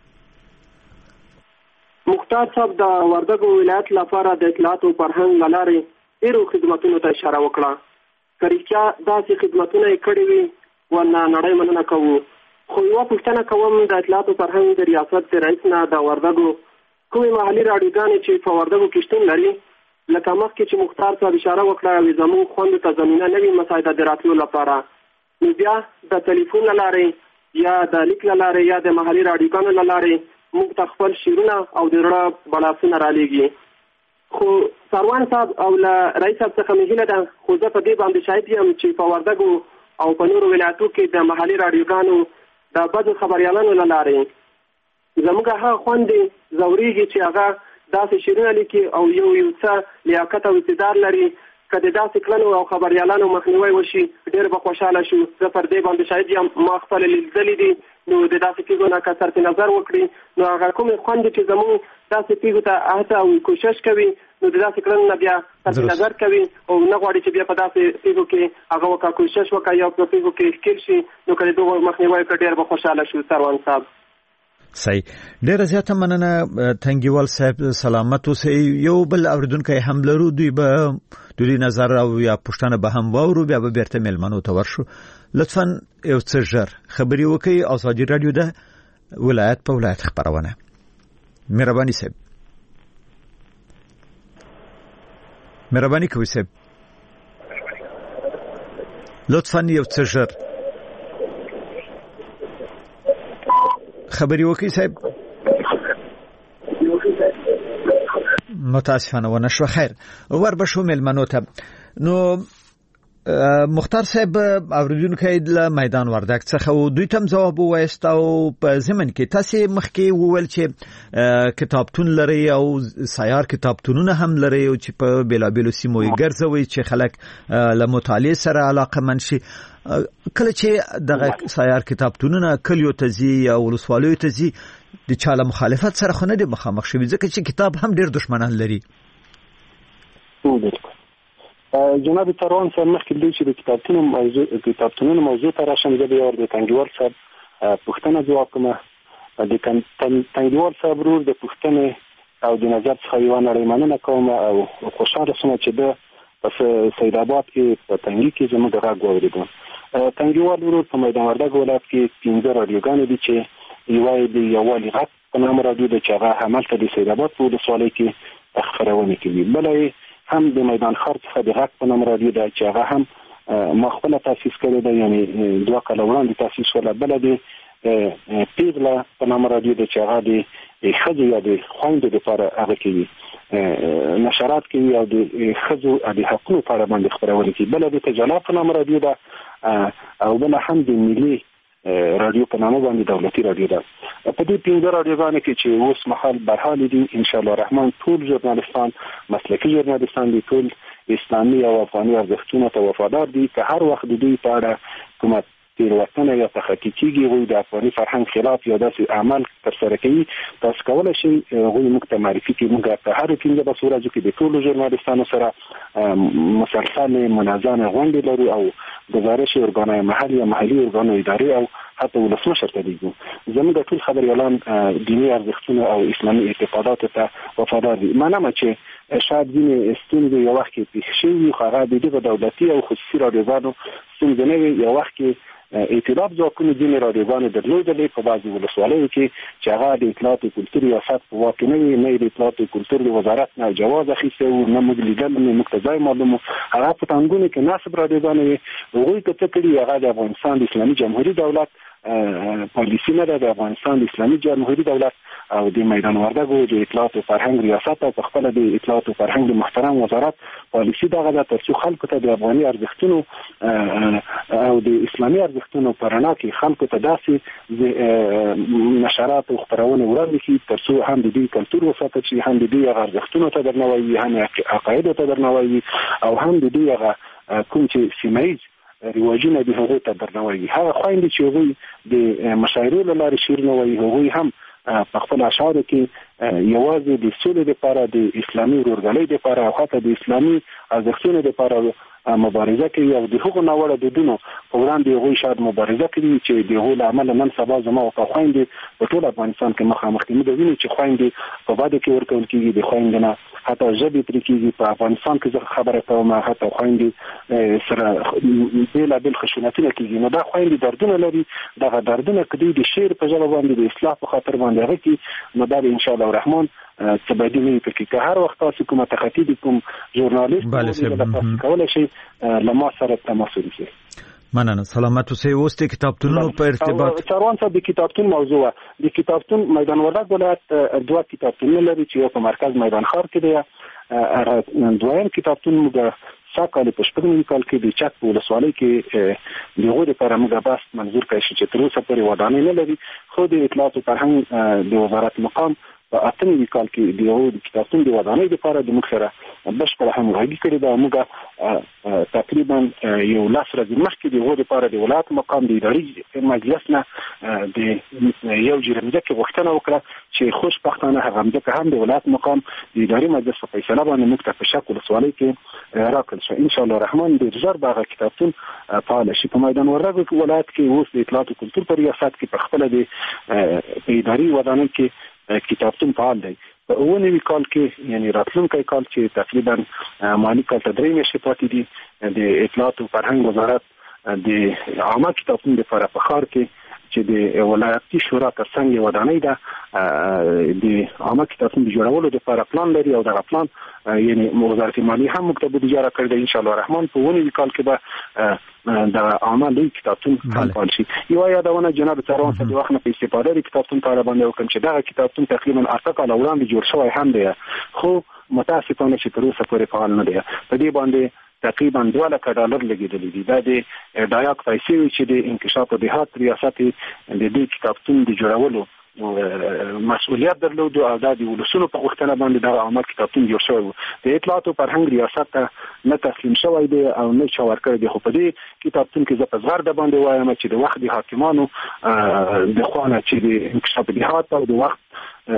مختار صاحب د وردګ ولایت لپاره د اطلاعات او فرهنګ لارې ډیرو خدماتونو ته اشاره وکړه کریکیا داسې خدماتونه کړې وي ورنه نړۍ مننه کوو خو یو پوښتنه کوم د اطلاعات او فرهنګ د ریاست د رئیس نه د وردګو کومې محلي راډیوګانې چې په وردګو کې شتون لري لکه مخکې چې مختار صاحب اشاره وکړه زموږ خوندو ته زمینه نوي مسایده د راتلو لپاره نو بیا د ټلیفون لارې یا د لیک لارې یا د محلي راډیوګانو لارې موږ ته خپل شعرونه او د رڼا بلاسونه رالیږي خو سروان صاحب او رئیس صاحب څخه مهیله ده خو زه په دې باندې شاهد یم چې په وردګو او په نورو ولایتو کې د محلي راډیوګانو د بدو خبریالانو لارې زموږ هغه خوندې زوريږي چې هغه داسې شعرونه لیکي او یو څه لیاقت او استعداد لري کله داسې کلنو او خبریالانو مخنیوي وشي ډېر به خوشاله شو زه پر دې باندې شاهد یم ما خپل لیدلې دي نو د داسې پیغو نه کثرت نظر وکړي نو هغه کوم خوندې چې زموږ داسې پیغو ته اهته او کوشش کوي نو د داسې کلنو نه بیا کثرت نظر کوي او نه غواړي چې بیا په داسې پیغو کې هغه وکړي کوشش وکړي او په پیغو کې ښکیل شي نو کله دوه مخنیوي کړي ډېر به خوشاله شو سروان صاحب صحیح. ډیره زیاته مننه تنګیوال صاحب، سلامت اوسئ. یو بل اوریدونکو هم لرو، دوی به دوی نظر او یا پښتنه به هم واورو، بیا به بیرته ملمنو ته ورشو. لطفاً یو څه ژر خبري وکړئ. ازادي رادیو ده ولایت په ولایت خبرونه. مهرباني صاحب، مهرباني کوئ صاحب، لطفاً یو څه ژر خبري وکړئ صاحب. متاسفانه ونشو. خیر، ور بشو ملمنو ته. نو مختار صاحب اوریدونکو د میدان وردګ څخه دوی تم جواب وایست او په زمن کې تاسو مخکې وویل چې کتابتون لري او سیار کتابتونونه هم لري او چې په بیلابیلو سیمو یې ګرځوي چې خلک له مطالعه سره علاقه من شي. کله چې دغه سیار کتابتونونه کلیو ته ځي او ولسوالیو ته ځي، د چاله مخالفت سره خو نه دی مخامخ شوی، ځکه چې کتاب هم ډیر دشمنان لري. جناب تروان صاحب مخکې دوی چې د کتابتونونو موضوع ته راشم، زه به د تنګیوال صاحب پوښتنه ځواب کوم. د تنګیوال صاحب ورور د پوښتنې او د نظر څخه یوه نړۍ مننه کوم او خوشحاله شوم چې ده په سید آباد کې په تنګي کې زموږ غږ واورېدو. تنګیوال ورور په میدان وردګ ولایت کې 15 رادیوګانې دي چې یوه یې د یووالي غږ په نامه رادیو ده چې هغه همالته د سید آباد په ولسوالۍ کې خپرونې کوي. بله یې هم د میدان ښار څخه د غږ په نامه رادیو ده چې هغه هم ما خپله تاسیس کړې ده، یعنې 2 کاله وړاندې تاسیس شوله. بله د پیغله په نامه رادیو ده چې هغه د ښځو یا د خویندو دپاره هغه کوي، نشرات کوي او د ښځو د حقونو په اړه باندې خپرونې کوي. بله د تجلا په نامه رادیو ده او بله هم د ملي رادیو په نامه باندې دولتي رادیو ده. په دې 15 رادیوګانو کې چې اوس مهال برحال دي، ان شاء الله الرحمن ټول ژورنالیستان، مسلکي ژورنالیستان دي، ټول اسلامي او افغاني ارزښتونو ته وفادار دي. که هر وخت د دوی په اړه کومه تېروتنه یا تحقیق کېږي، هغوی د افغاني فرهنګ خلاف یا داسې عمل ترسره کوي، تاسو کولی شئ هغوی موږ ته معرفي کړي. موږ په هرو 15 ورځو کې د ټولو ژورنالیستانو سره مسلسل منظمه غونډې لرو او گزارش ارګانهای محلي یا محلي ارګانو ادارې او حتی ولسمشر ته دیږو. زموږ د ټول خبریالان دیني ارزښتونو او اسلامي اعتقاداتو ته وفادار دي. منمه چې شاید ځینې ستونزې یو وخت کې پېښ شوي، خو هغه د دغه دولتي او خصوصي رادیوګانو ستونزې نه وي. یو وخت کې ائتلاف ځواکونو ځینې رادیوګانې درلودلې په بعضې ولسوالیو کې چې هغه د اطلاعات او کلتور ریاست په واک کې نه وي، نه د اطلاعات او کلتور د وزارت نه جواز اخیستی و، نه موږ لیدل، نه موږ ته ځای معلوم و. هغه په ټانګونو کې ناسب رادیوګانې وي. هغوی که څه کړي هغه د افغانستان د اسلامي جمهوري دولت پالیسي نه ده، د افغانستان د اسلامي جمهوري دولت او د میدان وردګو د اطلاعات او فرهنګ ریاست او په خپله د اطلاعات او فرهنګ د محترم وزارت پالیسي دغه ده، تر څو خلکو ته د افغاني ارزښتونو او د اسلامي ارزښتونو په رڼا کې خلکو ته داسې نشرات او خپرونې وړاندې کړي تر څو هم د دوی کلتور وساتل شي، هم د دوی هغه ارزښتونو ته درناوی وي، هم عقایدو ته درناوی وي او هم د دوی هغه کوم چې سیمه ییز رواجونه دي هغوی ته درناوی وي. هغه خویندې چې هغوی د مشاعرو له لارې شعرونه وایي، هغوی هم په خپل اشعارو کې یوازې د سولې دپاره، د اسلامي ورورګلۍ دپاره او حتی د اسلامي ارزښتونو دپاره مبارزه کوي او د هغو ناوړه دودونو په وړاندې هغوی شاید مبارزه کوي چې د هغو له امله نن سبا زما او خویندې په ټول افغانستان کې مخامخ دي. موږ وینو چې خویندې په بدو کې ورکول کېږي، د خویندې نه حتی ژبې پرې کېږي. په افغانستان کې زه خبره کوم حتی خویندې سره بېلابېل خشونتونه کېږي. نو دا خویندې دردونه لري، دغه دردونه که دوی د شعر په ژبه باندې د اصلاح په خاطر باندې هغه کړي، نو دا به انشاءالله الرحمن څه بدي نه وي پکې. که هر وخت تاسو کومه تخطي کوم ژورنالیست تاسو کولی شئ له ما سره تماس ونیسئ. مننه. سلامت اوسئ. اوس د کتابتونونو په ارتباط چاروان صاحب د کتابتون موضوع د کتابتون میدان وردګ ولایت 2 کتابتونونه لري چې یو په مرکز میدان ښار کې دی. دویم کتابتون موږ ساکاله په شپږم کال کې د چک په ولسوالۍ کې د هغوی لپاره موږ بحث منظور کړی چې تر اوسه پورې ودانۍ نه لري، خو د اطلاعات او فرهنګ د وزارت مقام په 98 کال کې د کتابتون د ودانۍ لپاره د موږ سره بشپړه همغږي کړې ده. موږ تقریبا یو لاس ورځې مخکې د هغو لپاره د ولایت مقام د اداري مجلس نه د یو جرمځکه غوښتنه وکړه چې خوشبختانه هغه ځمکه هم د ولایت مقام د اداري مجلس په فیصله باندې موږ ته په شک ولسوالۍ کې راکړل شو. ان شاء الله الرحمن د ژر باغ کتابتون فعال شي. په میدان وردګ ولایت کې اوس د اطلاعات او کلتور په ریاست کې په خپل د اداري ودانۍ کې کتابتون فعال دی. په 99 کال کې یعنی راتلونکي کال چې تقریبا مالی کال ته 3 میاشتې پاتې دي د اطلاعات او فرهنګ وزارت د عامه کتابتون لپاره په ښار کې چې د ولایتي شورا ترڅنګ ودانۍ ده د عامه کتابتون د جوړولو لپاره پلان لري او دغه پلان یعنی وزارت مالیه هم مکتب بودیجه کړی دی. ان شاء الله الرحمن په 99 کال کې به د عامه لوی کتابتون فعال شي. یو یادونه جناب څاروان صاحب وخت نه په استفاده لري کتابتون ته باندې وکم چې دغه کتابتون تقریبا 8 کال وړاندې جوړ شوی هم دی خو متاسفانه چې تر اوسه پورې فعال نه دی. په دې باندې تقریبا $2,00,000 لګیدلې دي. دا د ډایاک پیسې چې د انکشاف او دهات ریاست د دې کتابتون د جوړولو مسؤلیت درلود او د ولسونو په وختونه باندې د عامه کتابتون جوړ شوی و. د اطلاعات او فرهنګ ریاست ته نه تسلیم شوی دی او نه چور کړی دی. خو په دې کتابتون کې زه په زغر د باندې وایم چې د وخت د حاکمانو د خوانه چې د انکشاف دهات او د وخت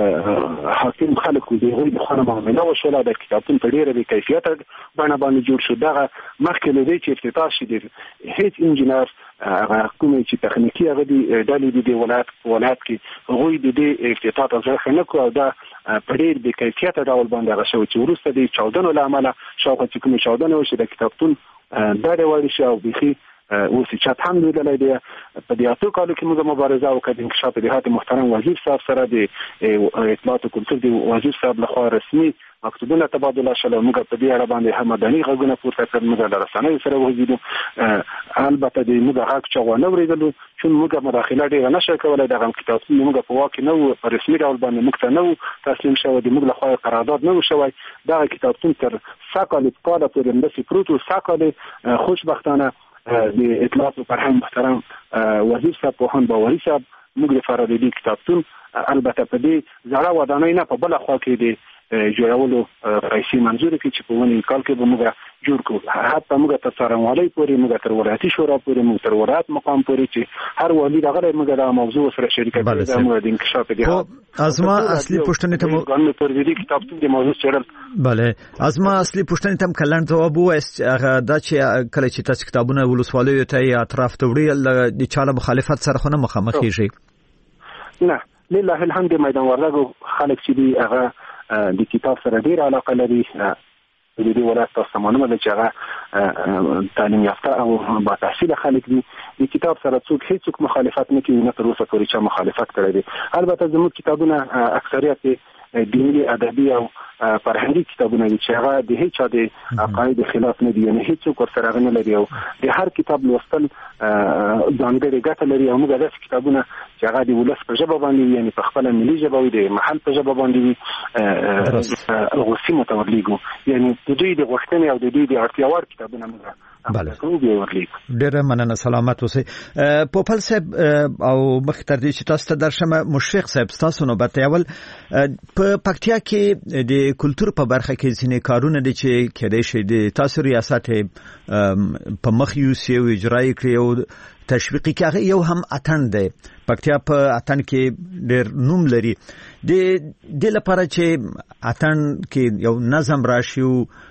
حاکم خلکو د غوی د خانه معامله وشوله. د کتابتون په ډیره بې کیفیته بڼه باندې جوړ شو. دغه مخکې له دې چې افتتاح شي د هیڅ انجینر هغه کومې چې تخنیکی هغه د ډلې د ولایت کې غوی د دې افتتاح ته ځای نه کو او دا په ډیر بې کیفیته ډول باندې هغه شو چې وروسته د چاودنو له امله شاوخوا چې کومې چاودنې وشي د کتابتون ډېرې وړې شي او بیخي اوس چې هم لیدلای دی. په دې اته کالو کې موږ مبارزه وکړه د انکشاف دهات محترم وزیر صاحب سره د اطلاعات او کلتور د وزیر صاحب لخوا رسمي مکتوبونه تبادله شول. موږ په دې اړه باندې هم مدني غږونه پورته کړل. موږ د رسنیو سره وغږیدو. البته د موږ حق چغونه ورېدلو چې موږ مداخله ډېره نشو کولای. دغه کتابتون موږ په واقع نه په رسمي ډول باندې موږ ته نه تسلیم شوی. د موږ لخوا قرارداد نه شوی. دغه کتابتون تر ساکال کال پورې اندسي پروتو ساکال خوشبختانه د اطلاعات او فرهنګ محترم وزیر صاحب پوهان باوري صاحب موږ لپاره د دې کتابتون البته په دې زړه ودانۍ نه په بل خوا کې د جوړولو پیسې منظور کړي چې په 99 کال کې به موږ جوړ کړو. حتی موږ تر څارنوالۍ پورې موږ تر ولایتي شورا پورې موږ تر ولایت مقام پورې چې هر والی دغه موږ د موضوع سره شریکت کړو. موږ د انکشاف دهات ازما اصلي پوښتنه ته موږ پر دې کتابتون د موضوع چیرل بله ازما اصلي پوښتنه ته کلن جواب وایست هغه دا چې کله چې تاسو کتابونه ولسوالیو ته اطراف ته وړي د چاله مخالفت سره خو نه مخامخ کیږي. نه لله الحمد میدان وردګ خلک چې دی هغه د کتاب سره ډیر علاقه لري. د دې ولایت تاسو معلومه ده چې هغه تعلیم یافته او با تحصیل خلک دي. د کتاب سره څوک هیڅ مخالفت نه کوي. نه تر اوسه پورې چې مخالفت کړی دی. البته زموږ کتابونه اکثریت دینی ادبي او فرهنګي کتابونه دي چې هغه د هیڅ د عقاید خلاف نه دي. یعنی هیڅ ورسره نه لري او د هر کتاب لوستل ځانګړې ګټه لري. او موږ داسې کتابونه چې هغه د ولس په ژبه باندې یعنی په خپل ملي ژبه او د محل په ژبه باندې غوسي متورلیګو یعنی د دوی د غوښتنې او د دوی د اړتیا وړ کتابونه موږ ډېر مننه. سلامت اوسئ. پوپل صاحب او مختار دي چې تاسو ته درشم مشفق صاحب تاسو نو بته اول په پکتیا کې د کلچر په برخه کې ځینې کارونه دي چې کېدای شي د تاسو ریاست په مخ یو سی اجرای کړی او تشویقي کې یو هم اتن دی. پکتیا په اتن کې ډېر نوم لري. د لپاره چې اتن کې یو نظم راشي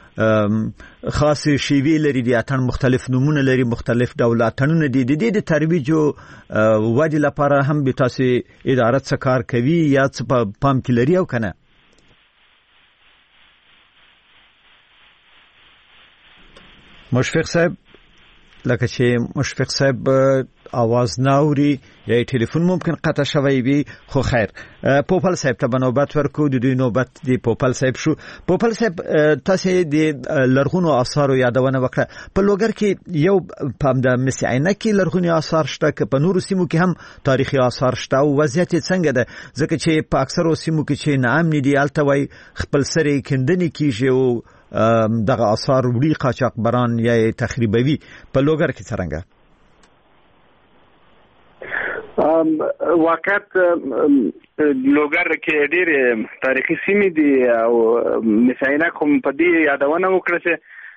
خاص شیوی لري. د اتن مختلف نمونه لري. مختلف ډول اتنونه دي. د ترویج او ودی لپاره هم به تاسو اداره څخه کار کوي یا څه په پام کې لري او کنه؟ مشفق صاحب لکه چې مشفق صاحب आवाज ناوري یا ټلیفون ممکن قطع شوی وي خو خیر. پوپل صاحب ته نوبت ورکو. د دوی نوبت دی پوپل صاحب شو. پوپل صاحب تاسو د لرغونو آثارو یادونه وکړه. په لوګر کې یو پام د مسی عینکې لرغونی آثار شته که په نورو سیمو کې هم تاریخي آثار شته او وضعیت څنګه ده؟ ځکه چې په اکثرو سیمو کې چې نام ندي التوي خپل سره کندنی کیږي او دغه آثار وړي قاچاقبران یا تخریبوي. په لوګر کې څنګه؟ واقعیت لوګر کې ډېر تاریخي سیمې دي او مثالونه کوم په دې یادونه وکړه چې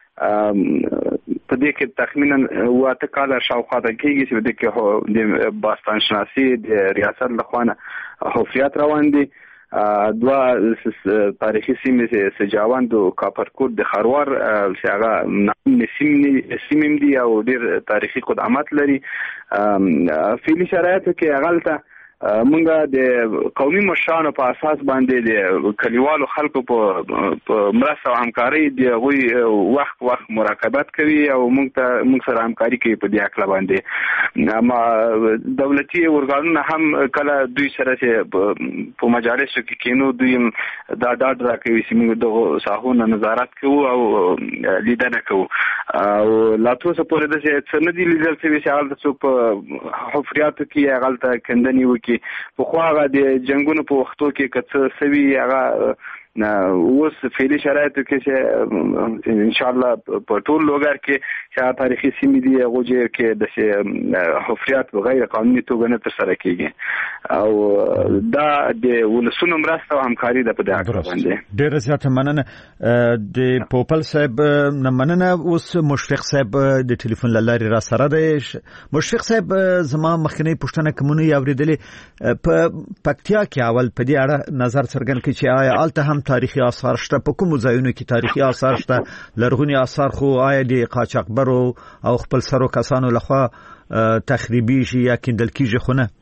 په دې کې تخمینا واته کال شاوخوا ته کېږي چې د کې د باستان شناسي د ریاست لخوا حفریات روان دي دوا تاریخي سیمې سجاوند او کاپرکوټ د خروار چې هغه سیمې دي او ډېر تاریخي قدامت لري فعلی شرایط کې هغه مونږه د قومي مشرانو په اساس باندې د کلیوالو خلکو په مرسته او همکاري د غوي وخت مراقبت کوي او مونږ سره همکاري کوي په دې اړه باندې اما دولتي ورګانونه هم کله دوی سره په مجالسو کې کینو دوی دا راکوي چې موږ د ساحونو نظارت کوو او لیدنه کوو او لا تاسو په دې چې څنګه دي لیدل چې هغه څوک په حفریاتو کې هغه کندنی وکي په خو هغه د جنگونو په وختو کې کڅ سوي هغه اوس فعلی شرایطو کې چې ان شاء الله په ټول لوګر کې چې تاریخي سیمې دي هغه کې د حفریات غیر قانوني توګه نه ترسره کیږي او دا د ولسونو مرسته او همکاري د په دغه باندې ډېر زیاته مننه د پوپل صاحب مننه اوس مشفق صاحب د ټلیفون لارې را سره دی مشفق صاحب زما مخکنی پښتنه کومونه یاوریدلې په پکتیا کې اول په دې اړه نظر څرګند کړي چې آیا الته هم تاریخي آثار شته په کوم ځایونو کې تاریخي آثار شته لرغونی آثار خو آیا د قاچاقبرو او خپل سرو کسانو لخوا تخریبي شي یا کیندل کیږي خو نه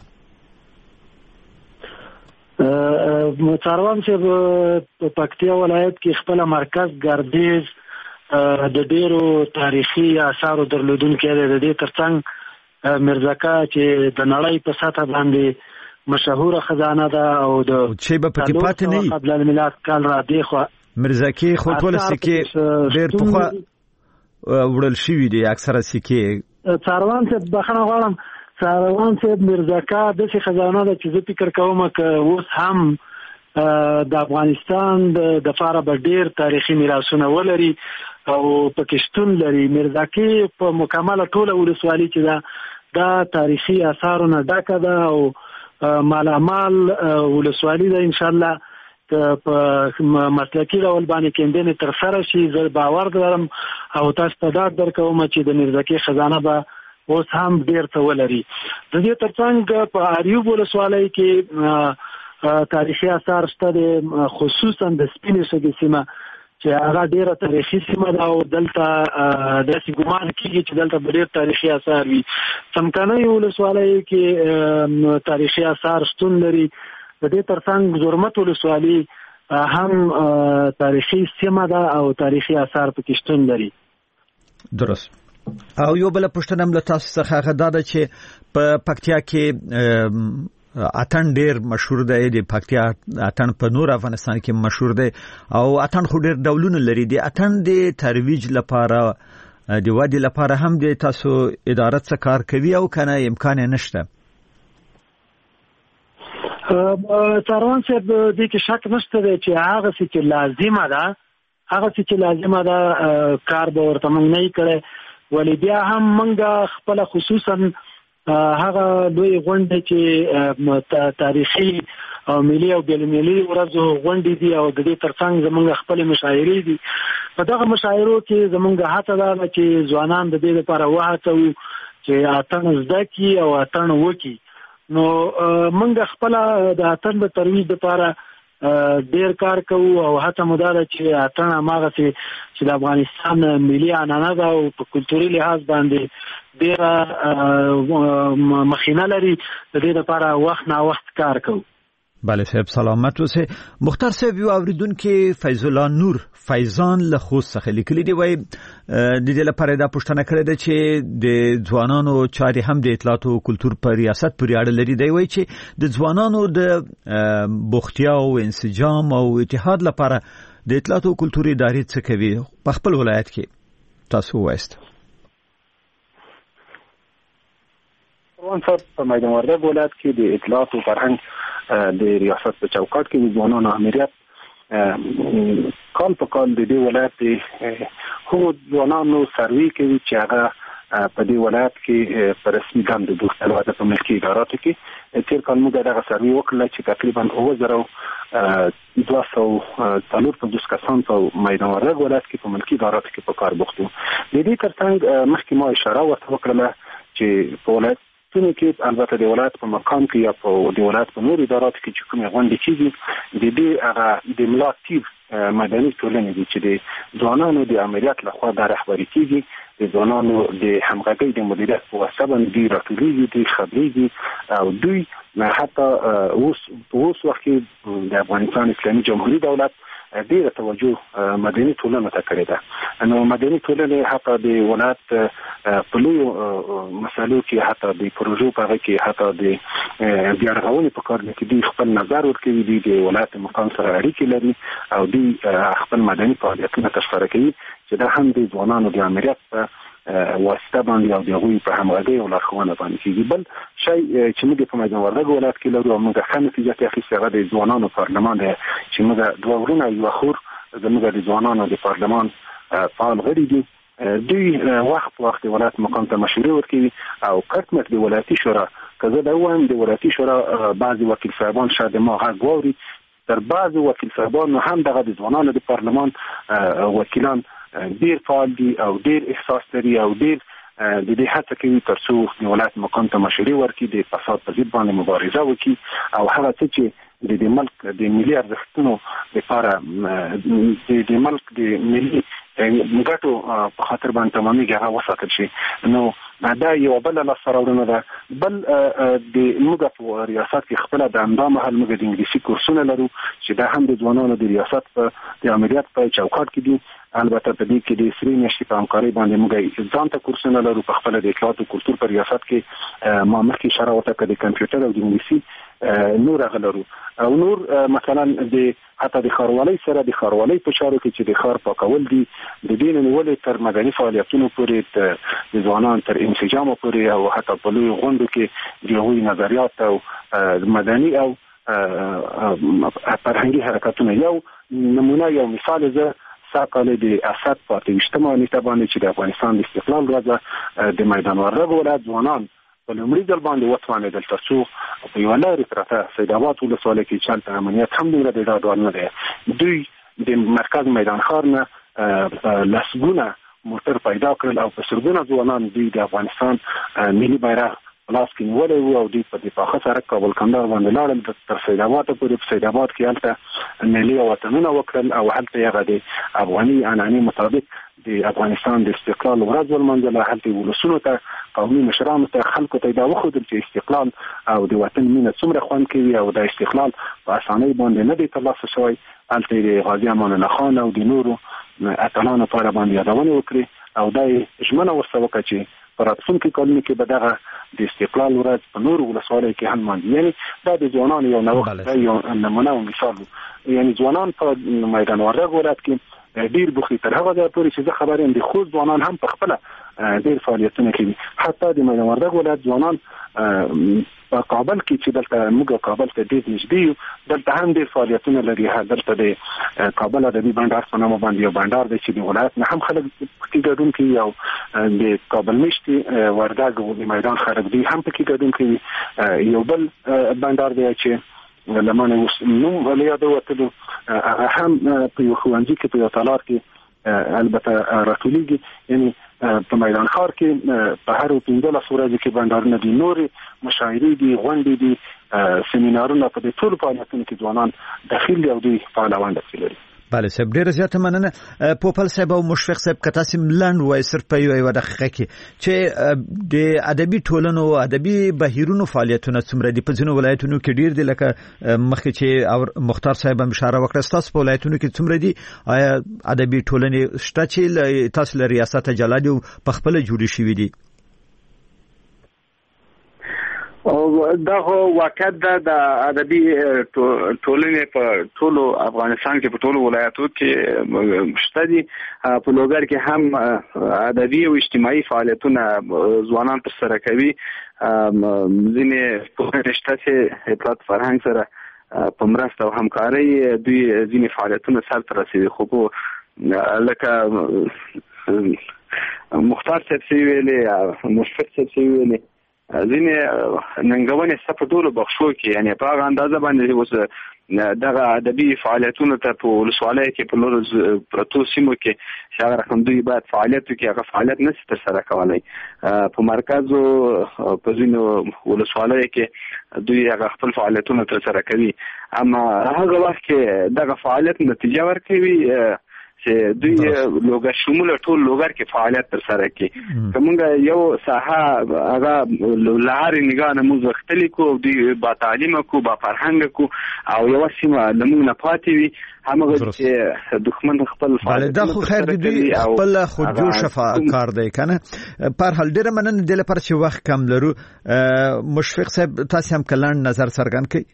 متاروان چې په پکتیا ولایت کې خپل مرکز ګردیز د ډیرو تاریخي آثارو درلودونکو د دې ترڅنګ مرزکا چې د نړۍ په سطح باندې مشهوره خزانه ده او د چې په پکې پاتې نه قبل الميلاد کال را دی خو مرزکی خو ټول سکه ډېر پخوا وړل شوی دي اکثره سکه څاروان ته بخنه غواړم څاروان ته مرزکا د خزانه ده چې زه فکر کوم ک اوس هم د افغانستان د فاره ډېر تاریخي میراثونه ولري او پاکستان لري مرزکی په مکمله ټوله ولسوالۍ چې دا تاریخي آثارونه ډکه ده او مالامال ولسوالۍ ده ان شاء الله په مسلکي ډول باندې کېندنې تر سره شي زه باور لرم او تاسو ته دا درکوم چې د مرزکی خزانه به اوس هم ډېر څه ولري د دې ترڅنګ په اریوب ولسوالۍ کې تاریخي آثار شته خصوصا د سپینې شګې سیمه چې هغه ډیره تاریخي سیمه ده او دلته داسې ګمان کېږي چې دلته ډېر تاریخي آثار وي څمکنۍ ولسوالۍ کې تاریخي آثار شتون لري د دې ترڅنګ زرمت ولسوالۍ هم تاریخي سیمه ده او تاریخي آثار پکې شتون لري درست او یو بل پښتنه هم له تاسو څخه هغه دا ده چې په پکتیا کې اتن ډیر مشهور دی د پکتیا اتن په نور افغانستان کې مشهور دی او اتن خو ډیر ډولونه لري دی اتن د ترویج لپاره د وادي لپاره هم د تاسو اداره څخه کار کوي او کنه امکان نشته څاروان چې د دې شک نشته چې هغه چې لازمه ده کار به ورته موږ نه کړي ولې بیا هم موږ خپل خصوصا هغه لوی غونډه چې تاریخي او ملي او بین المللي ورځو غونډې دي او د دې ترڅنګ زموږ خپل مشاعرې دي په دغه مشاعرو کې زموږ هڅه ده چې ځوانان د دې لپاره وهڅوو چې اتن زده کړي او اتن وکړي نو موږ خپل د اتن د ترویج لپاره ډیر کار کوو او هڅه مو ده چې اتن هغه چې د افغانستان ملي عنعنه ده او په کلتوري لحاظ باندې ډیر مخینه لري د دې لپاره وخت نه وخت کار کوو بله صاحب سلامت اوسه مختار صاحب یو اوریدونکو فیض الله نور فیضان له خوست څخه لیکلي دی وای د دې لپاره دا پوښتنه کړې ده چې د ځوانانو چاري هم د اطلاعات او کلتور په ریاست پورې اړه لري دی وای چې د ځوانانو د بوختیا او انسجام او اتحاد لپاره د اطلاعات او کلتور ادارې څه کوي په خپل ولایت کې تاسو وایست روان صاحب په میدان وردګ ولایت کې د اطلاعات او فرهنګ د ریاست په چوکاټ کې د ځوانانو امنیت کال په کال د دې ولایت خو ځوانانو سروي کوي چې هغه په دې ولایت کې په رسمي ډول د دوه په ملکي اداراتو کې تیر کال موږ دغه سروې وکړل چې تقریبا 2250 کسان په میدان وردګ ولایت کې په ملکي اداراتو کې په کار بوخت وو. د دې ترڅنګ مخکې ما اشاره وکړه چې په ولایت کې البته د ولایت په مقام کې یا په د ولایت په نور اداراتو کې چې کومې غونډې کیږي د دې هغه د ملا تیر مدني ټولنې دي چې د ځوانانو د عملیات لخوا د رهبري کیږي، د ځوانانو د همغږۍ د مدیریت په واسطه باندې راټولېږي، د خبرېږي او دوی حتی اوس وخت کې د افغانستان اسلامي جمهوریت دولت ډیره توجه مدني ټولنه ته کړې ده. نو مدني ټولنه حتی د ولایت په لوی مسالو کې حتی د پروژو په هغه کې حتی د بیارغونې په کار کې دوی خپل نظر ورکوي، دوی د ولایت مقام سره اړیکې لري او دوی خپل مدني فعالیتونه ترسره کوي چې دا هم د ځوانانو د امنیت په واسطه باندې او د هغوی په همغږۍ او لارښوونه باندې کېږي. بل شی چې موږ په میدان وردګ ولایت کې لرو او موږ ښه نتیجه اخیستې هغه د ځوانانو پارلمان دی چې موږ دوه ورونه یو خور زموږ د ځوانانو د پارلمان فعال غړي دي. دوی وخت په وخت د ولایت مقام ته مشورې ورکوي او کټمټ د ولایتي شورا که زه دا ووایم د ولایتي شورا بعضې وکیل صاحبان شاید ما غږ واوري، تر بعضو وکیل صاحبانو هم دغه د ځوانانو د پارلمان وکیلان ډیر فعال دي او ډیر احساس لري او ډیر د دې هڅه کوي ترڅو د ولایت مقام ته مشورې ورکړي، د فساد په ضد باندې مبارزه وکړي او هغه څه چې د ملک د ملي ارزښتونو لپاره د ملک د ملي ګټو په خاطر باندې تمامي هغه وساتل شي. نو دا یو بل لاسته راوړنه ده. بل د موږ په ریاست کې خپل د همدا مهال موږ د انګلیسي کورسونه لرو چې دا هم د ځوانانو د ریاست په د عملیات په چوکاټ کې دي. البته په دې کې د سری نشي په همکاري باندې موږ ځان ته کورسونه لرو. په خپل د اطلاعات او کلتور په ریاست کې ما مخکې اشاره وکړه د کمپیوټر او د انګلیسي نور غلرو او نور مثلا د حتی د ښاروالۍ سره د ښاروالۍ په چارو کې چې د ښار پاکول دي د دې نه نیولې تر مدني فعالیتونو پورې د ځوانانو تر انسجام پورې او حتی په لوی غونډو کې د هغوی نظریات او مدني او فرهنګي حرکتونه یو نمونه یو مثال زه ساقاله د اسد په 28مه نیټه باندې چې د افغانستان د استقلال ورځ د میدان وردګ ولایت ځوانان په لومړي ځل باندې وتوانېدل ترڅو په یوه لارې پرته سید آباد ولسوالۍ کې چې هلته امنیت هم دومره د ډاډوال نه دی. دوی د مرکز میدان ښار نه لسګونه موټر پیدا کړل او په سلګونه ځوانان دوی د افغانستان ملي بیرغ لاس کې نیولې وو او دوی په دې پاخه سره کابل کندهار باندې لاړل تر سید آباد پورې. په سید آباد کې هلته ملي وطنونه وکړل او هلته هغه د افغاني عنعنې مطابق د افغانستان د استقلال ورځ ولمانځله. هلته ولسونو ته قومي مشرانو ته خلکو ته دا وښودل چې استقلال او د وطن مینه څومره خوند کوي او د استقلال په اسانۍ باندې نه دی ترلاسه شوی. هلته د غازي امان الله خان او د نورو اتلانو په اړه باندې یادونه وکړي او دا یې ژمنه ورسره وکړه چې په راتلونکي کلونو کې به دغه د استقلال ورځ په نورو ولسوالیو کې هم لمانځي. یعنې دا د ځوانانو یو نوښت دی، یو نمونه او مثال و. یعنې ځوانان په میدان وردګ ولایت کې ډیر بوخي تر هغه ځایه پورې چې زه خبر یم د خوست ځوانان هم په خپله ډیر فعالیتونه کوي. حتی د میدان وردګ ولایت ځوانان په کابل کې چې دلته موږ کابل ته ډیر نږدې یو دلته هم ډیر فعالیتونه لري. دلته د کابل ادبي بنډار په نامه باندې یو بنډار دی چې د ولایت نه هم خلک پکې ګډون کوي او د کابل میشتي وردګ او د میدان خلک دوی هم پکې ګډون کوي. یو بل بنډار دی چې لمانه اوس نوم ولیاده وتلو هم په یو ښوونځي کې په یو تالار کې البته راټولیږي. یعنی په میدان ښار کې په هر 15 ورځې کې بنډارونه دي، نورې مشاعرې دي، غونډې دي، سیمینارونه په دې ټولو فعالیتونو کې ځوانان داخل دي او دوی فعاله ونډه لري. بله صاحب ډیره زیاته مننه. پوپل صاحب او مشفق صاحب که تاسو لاند وای صرف په یو دقیقه کې چې د ادبي ټولنو ادبي بهیرونو فعالیتونه څومره دي په ځینو ولایتونو کې ډیر دي لکه مخکې چې مختار صاحب هم اشاره وکړه تاسو په ولایتونو کې څومره دي؟ آیا ادبي ټولنې شته چې تاسو له ریاست جلال په خپل جوړې شوې دي؟ دا واقعیت ده د ادبي ټولنې په ټولو افغانستان کې په ټولو ولایتو کې شته دي. په لوګر کې هم ادبي او اجتماعي فعالیتونه ځوانان ترسره کوي. ځینې پوهنې شته چې اطلاعات فرهنګ سره په مرسته او همکارۍ دوی ځینې فعالیتونه سرته رسوي. خو لکه مختار صاحب څه ویلې، مشفق صاحب څه ویلې، ځینې ننګونې ستا په ټولو بخشو کې یعنې په هغه اندازه باندې اوس دغه ادبي فعالیتونو ته په ولسوالیو کې په نورو پرتو سیمو کې چې هغه رقم دوی باید فعالیت وکړي، هغه فعالیت نشي ترسره کولی. په مرکزو په ځینو ولسوالیو کې دوی هغه خپل فعالیتونه ترسره کوي، اما هغه وخت کې دغه فعالیت نتیجه ورکوي چې دوی لوګر شمول ټول لوګر کې فعالیت ترسره کوي. کومه یو ساحه هغه لارې نگاه نه موږ وختلی کو، دوی با تعلیم کو، با فرهنګ کو، او یو سیمه لمون نه پاتې وي همغه چې دښمن خپل فعالیت دا خو خیر دی خپل خودجوش کار دی کنه. پر حال ډیره مننه د لپاره چې وخت کم لرو. مشفق صاحب تاسو هم کلان نظر څرګند کړئ.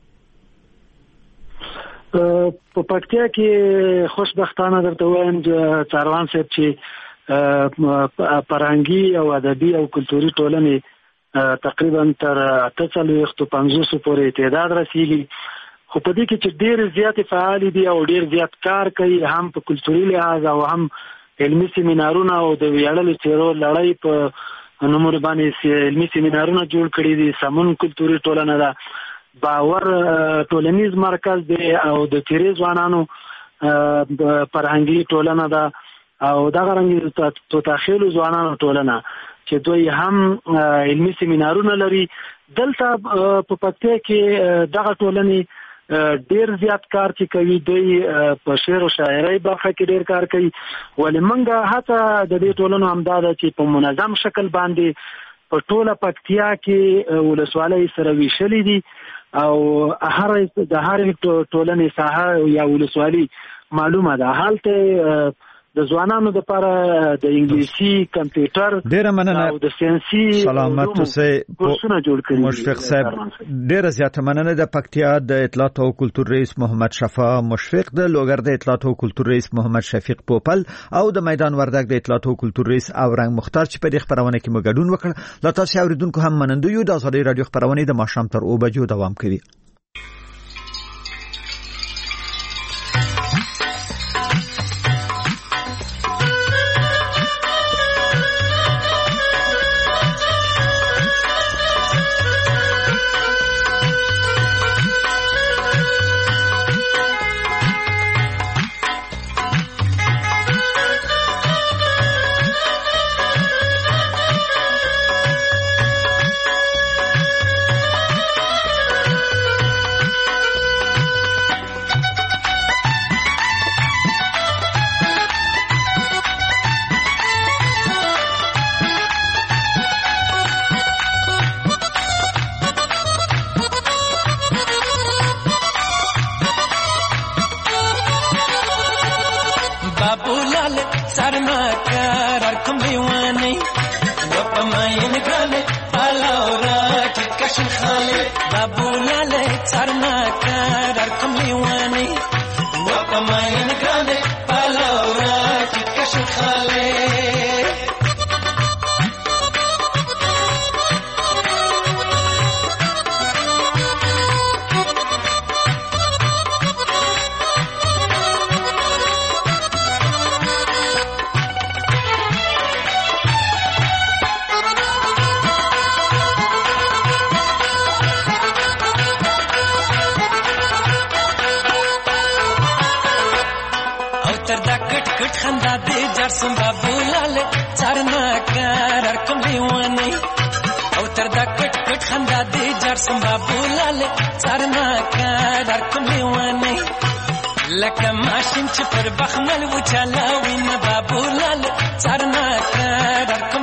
په پکتیا کې خوشبختانه درته وایم چې څاروان صاحب چې فرهنګي او ادبي او کلتوري ټولنې تقریبا تر 350 پورې تعداد رسیدي، خو په دې کې چې ډېر زیات فعال دي او ډېر زیات کار کوي، هم په کلتوري لحاظ او هم علمي سیمینارونه او د ویاړلو څیرو لړۍ په نومور باندې علمي سیمینارونه جوړ کړي دي. سمون کلتوري ټولنه ده، باور ټولنیز مرکز دی او د تیرې ځوانانو فرهنګي ټولنه ده او دغه رنګ توتاخیلو ځوانانو ټولنه چې دوی هم علمي سیمینارونه لري. دلته په پکتیا کې دغه ټولنې ډیر زیات کار چې کوي، دوی په شعر او شاعرۍ برخه کې ډیر کار کوي، ولې موږ هڅه د دې ټولنو همدا ده چې په منظم شکل باندې په ټوله پکتیا کې ولسوالۍ سره ویشلې دي او د هر ټولنې ساحه یا ولسوالي معلومه ده. حالته د ځوانانو لپاره د انګلیسي کمپیوټر ډیره مننه او د ساينسي سلامت اوسئ کورسونه جوړ کړي. مشفق صاحب ډیره زیاته مننه. د پکتیا د اطلاعات او کلتور رئیس محمد شفا مشفق، د لوګر د اطلاعات او کلتور رئیس محمد شفیق پوپل او د میدان وردګ د اطلاعات او کلتور رئیس اورنګ مختار چې په دې خبرونه کې مګډون وکړ. لا تاسو اوریدونکو هم منندوی یو. د ازادي رادیو خبرونه د ماښام تر 2 بجو دوام کوي. لکه ماشین چې پر بخمل و چلاوي نه بابو لال څارنا کړ